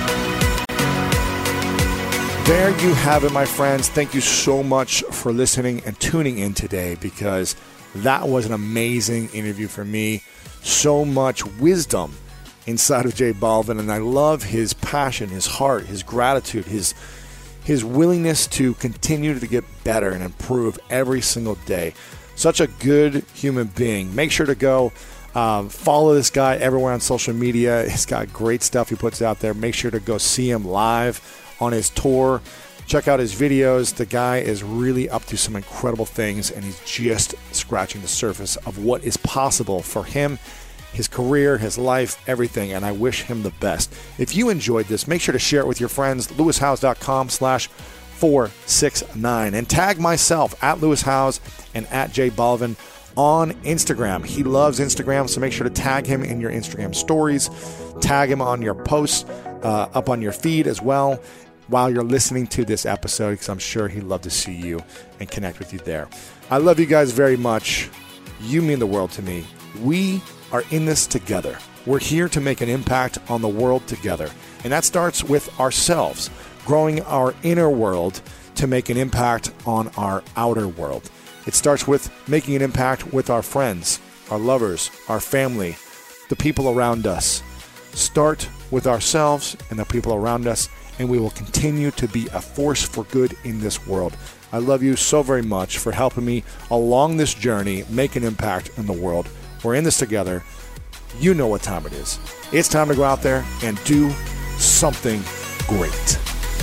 There you have it, my friends. Thank you so much for listening and tuning in today, because that was an amazing interview for me. So much wisdom inside of J Balvin, and I love his passion, his heart, his gratitude, his his willingness to continue to get better and improve every single day. Such a good human being. Make sure to go um, follow this guy everywhere on social media. He's got great stuff he puts out there. Make sure to go see him live on his tour. Check out his videos. The guy is really up to some incredible things, and he's just scratching the surface of what is possible for him, his career, his life, everything, and I wish him the best. If you enjoyed this, make sure to share it with your friends, lewis howes dot com slash four six nine, and tag myself at Lewis Howes and at J Balvin on Instagram. He loves Instagram, so make sure to tag him in your Instagram stories, tag him on your posts, uh, up on your feed as well, while you're listening to this episode, because I'm sure he'd love to see you and connect with you there. I love you guys very much. You mean the world to me. We are in this together. We're here to make an impact on the world together. And that starts with ourselves, growing our inner world to make an impact on our outer world. It starts with making an impact with our friends, our lovers, our family, the people around us. Start with ourselves and the people around us, and we will continue to be a force for good in this world. I love you so very much for helping me along this journey, make an impact in the world. We're in this together. You know what time it is. It's time to go out there and do something great.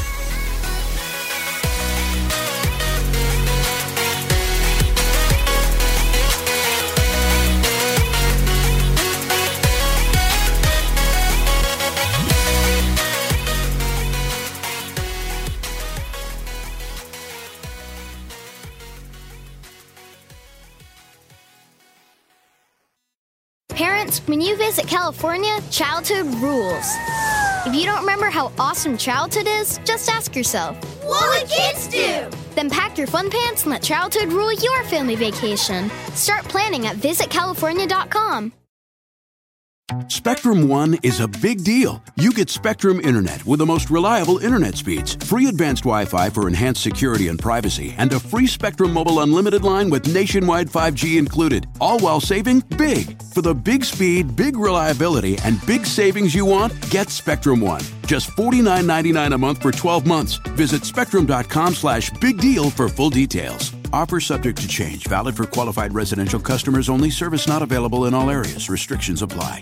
Parents, when you visit California, childhood rules. If you don't remember how awesome childhood is, just ask yourself, what would kids do? Then pack your fun pants and let childhood rule your family vacation. Start planning at visit california dot com. Spectrum One is a big deal. You get Spectrum Internet with the most reliable internet speeds, free advanced Wi-Fi for enhanced security and privacy, and a free Spectrum Mobile Unlimited line with nationwide five G included, all while saving big. For the big speed, big reliability, and big savings you want, get Spectrum One. Just forty-nine ninety-nine a month for twelve months. Visit spectrum.com slash big deal for full details. Offer subject to change. Valid for qualified residential customers only. Service not available in all areas. Restrictions apply.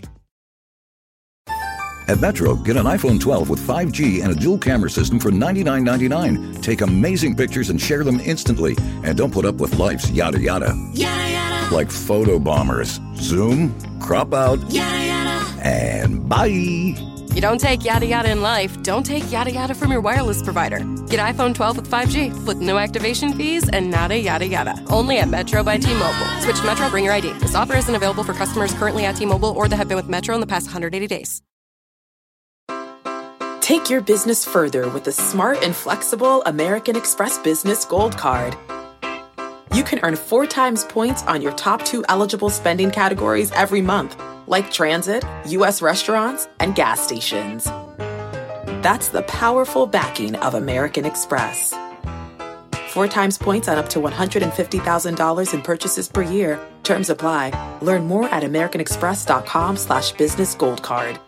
At Metro, get an iPhone twelve with five G and a dual camera system for ninety-nine ninety-nine. Take amazing pictures and share them instantly. And don't put up with life's yada yada. Yada yada. Like photo bombers. Zoom, crop out, yada yada. And bye. You don't take yada yada in life, don't take yada yada from your wireless provider. Get iPhone twelve with five G with no activation fees and nada yada yada. Only at Metro by T-Mobile. Switch to Metro, bring your I D. This offer isn't available for customers currently at T-Mobile or that have been with Metro in the past one hundred eighty days. Take your business further with the smart and flexible American Express Business Gold Card. You can earn four times points on your top two eligible spending categories every month, like transit, U S restaurants, and gas stations. That's the powerful backing of American Express. Four times points on up to one hundred fifty thousand dollars in purchases per year. Terms apply. Learn more at americanexpress.com slash business gold card.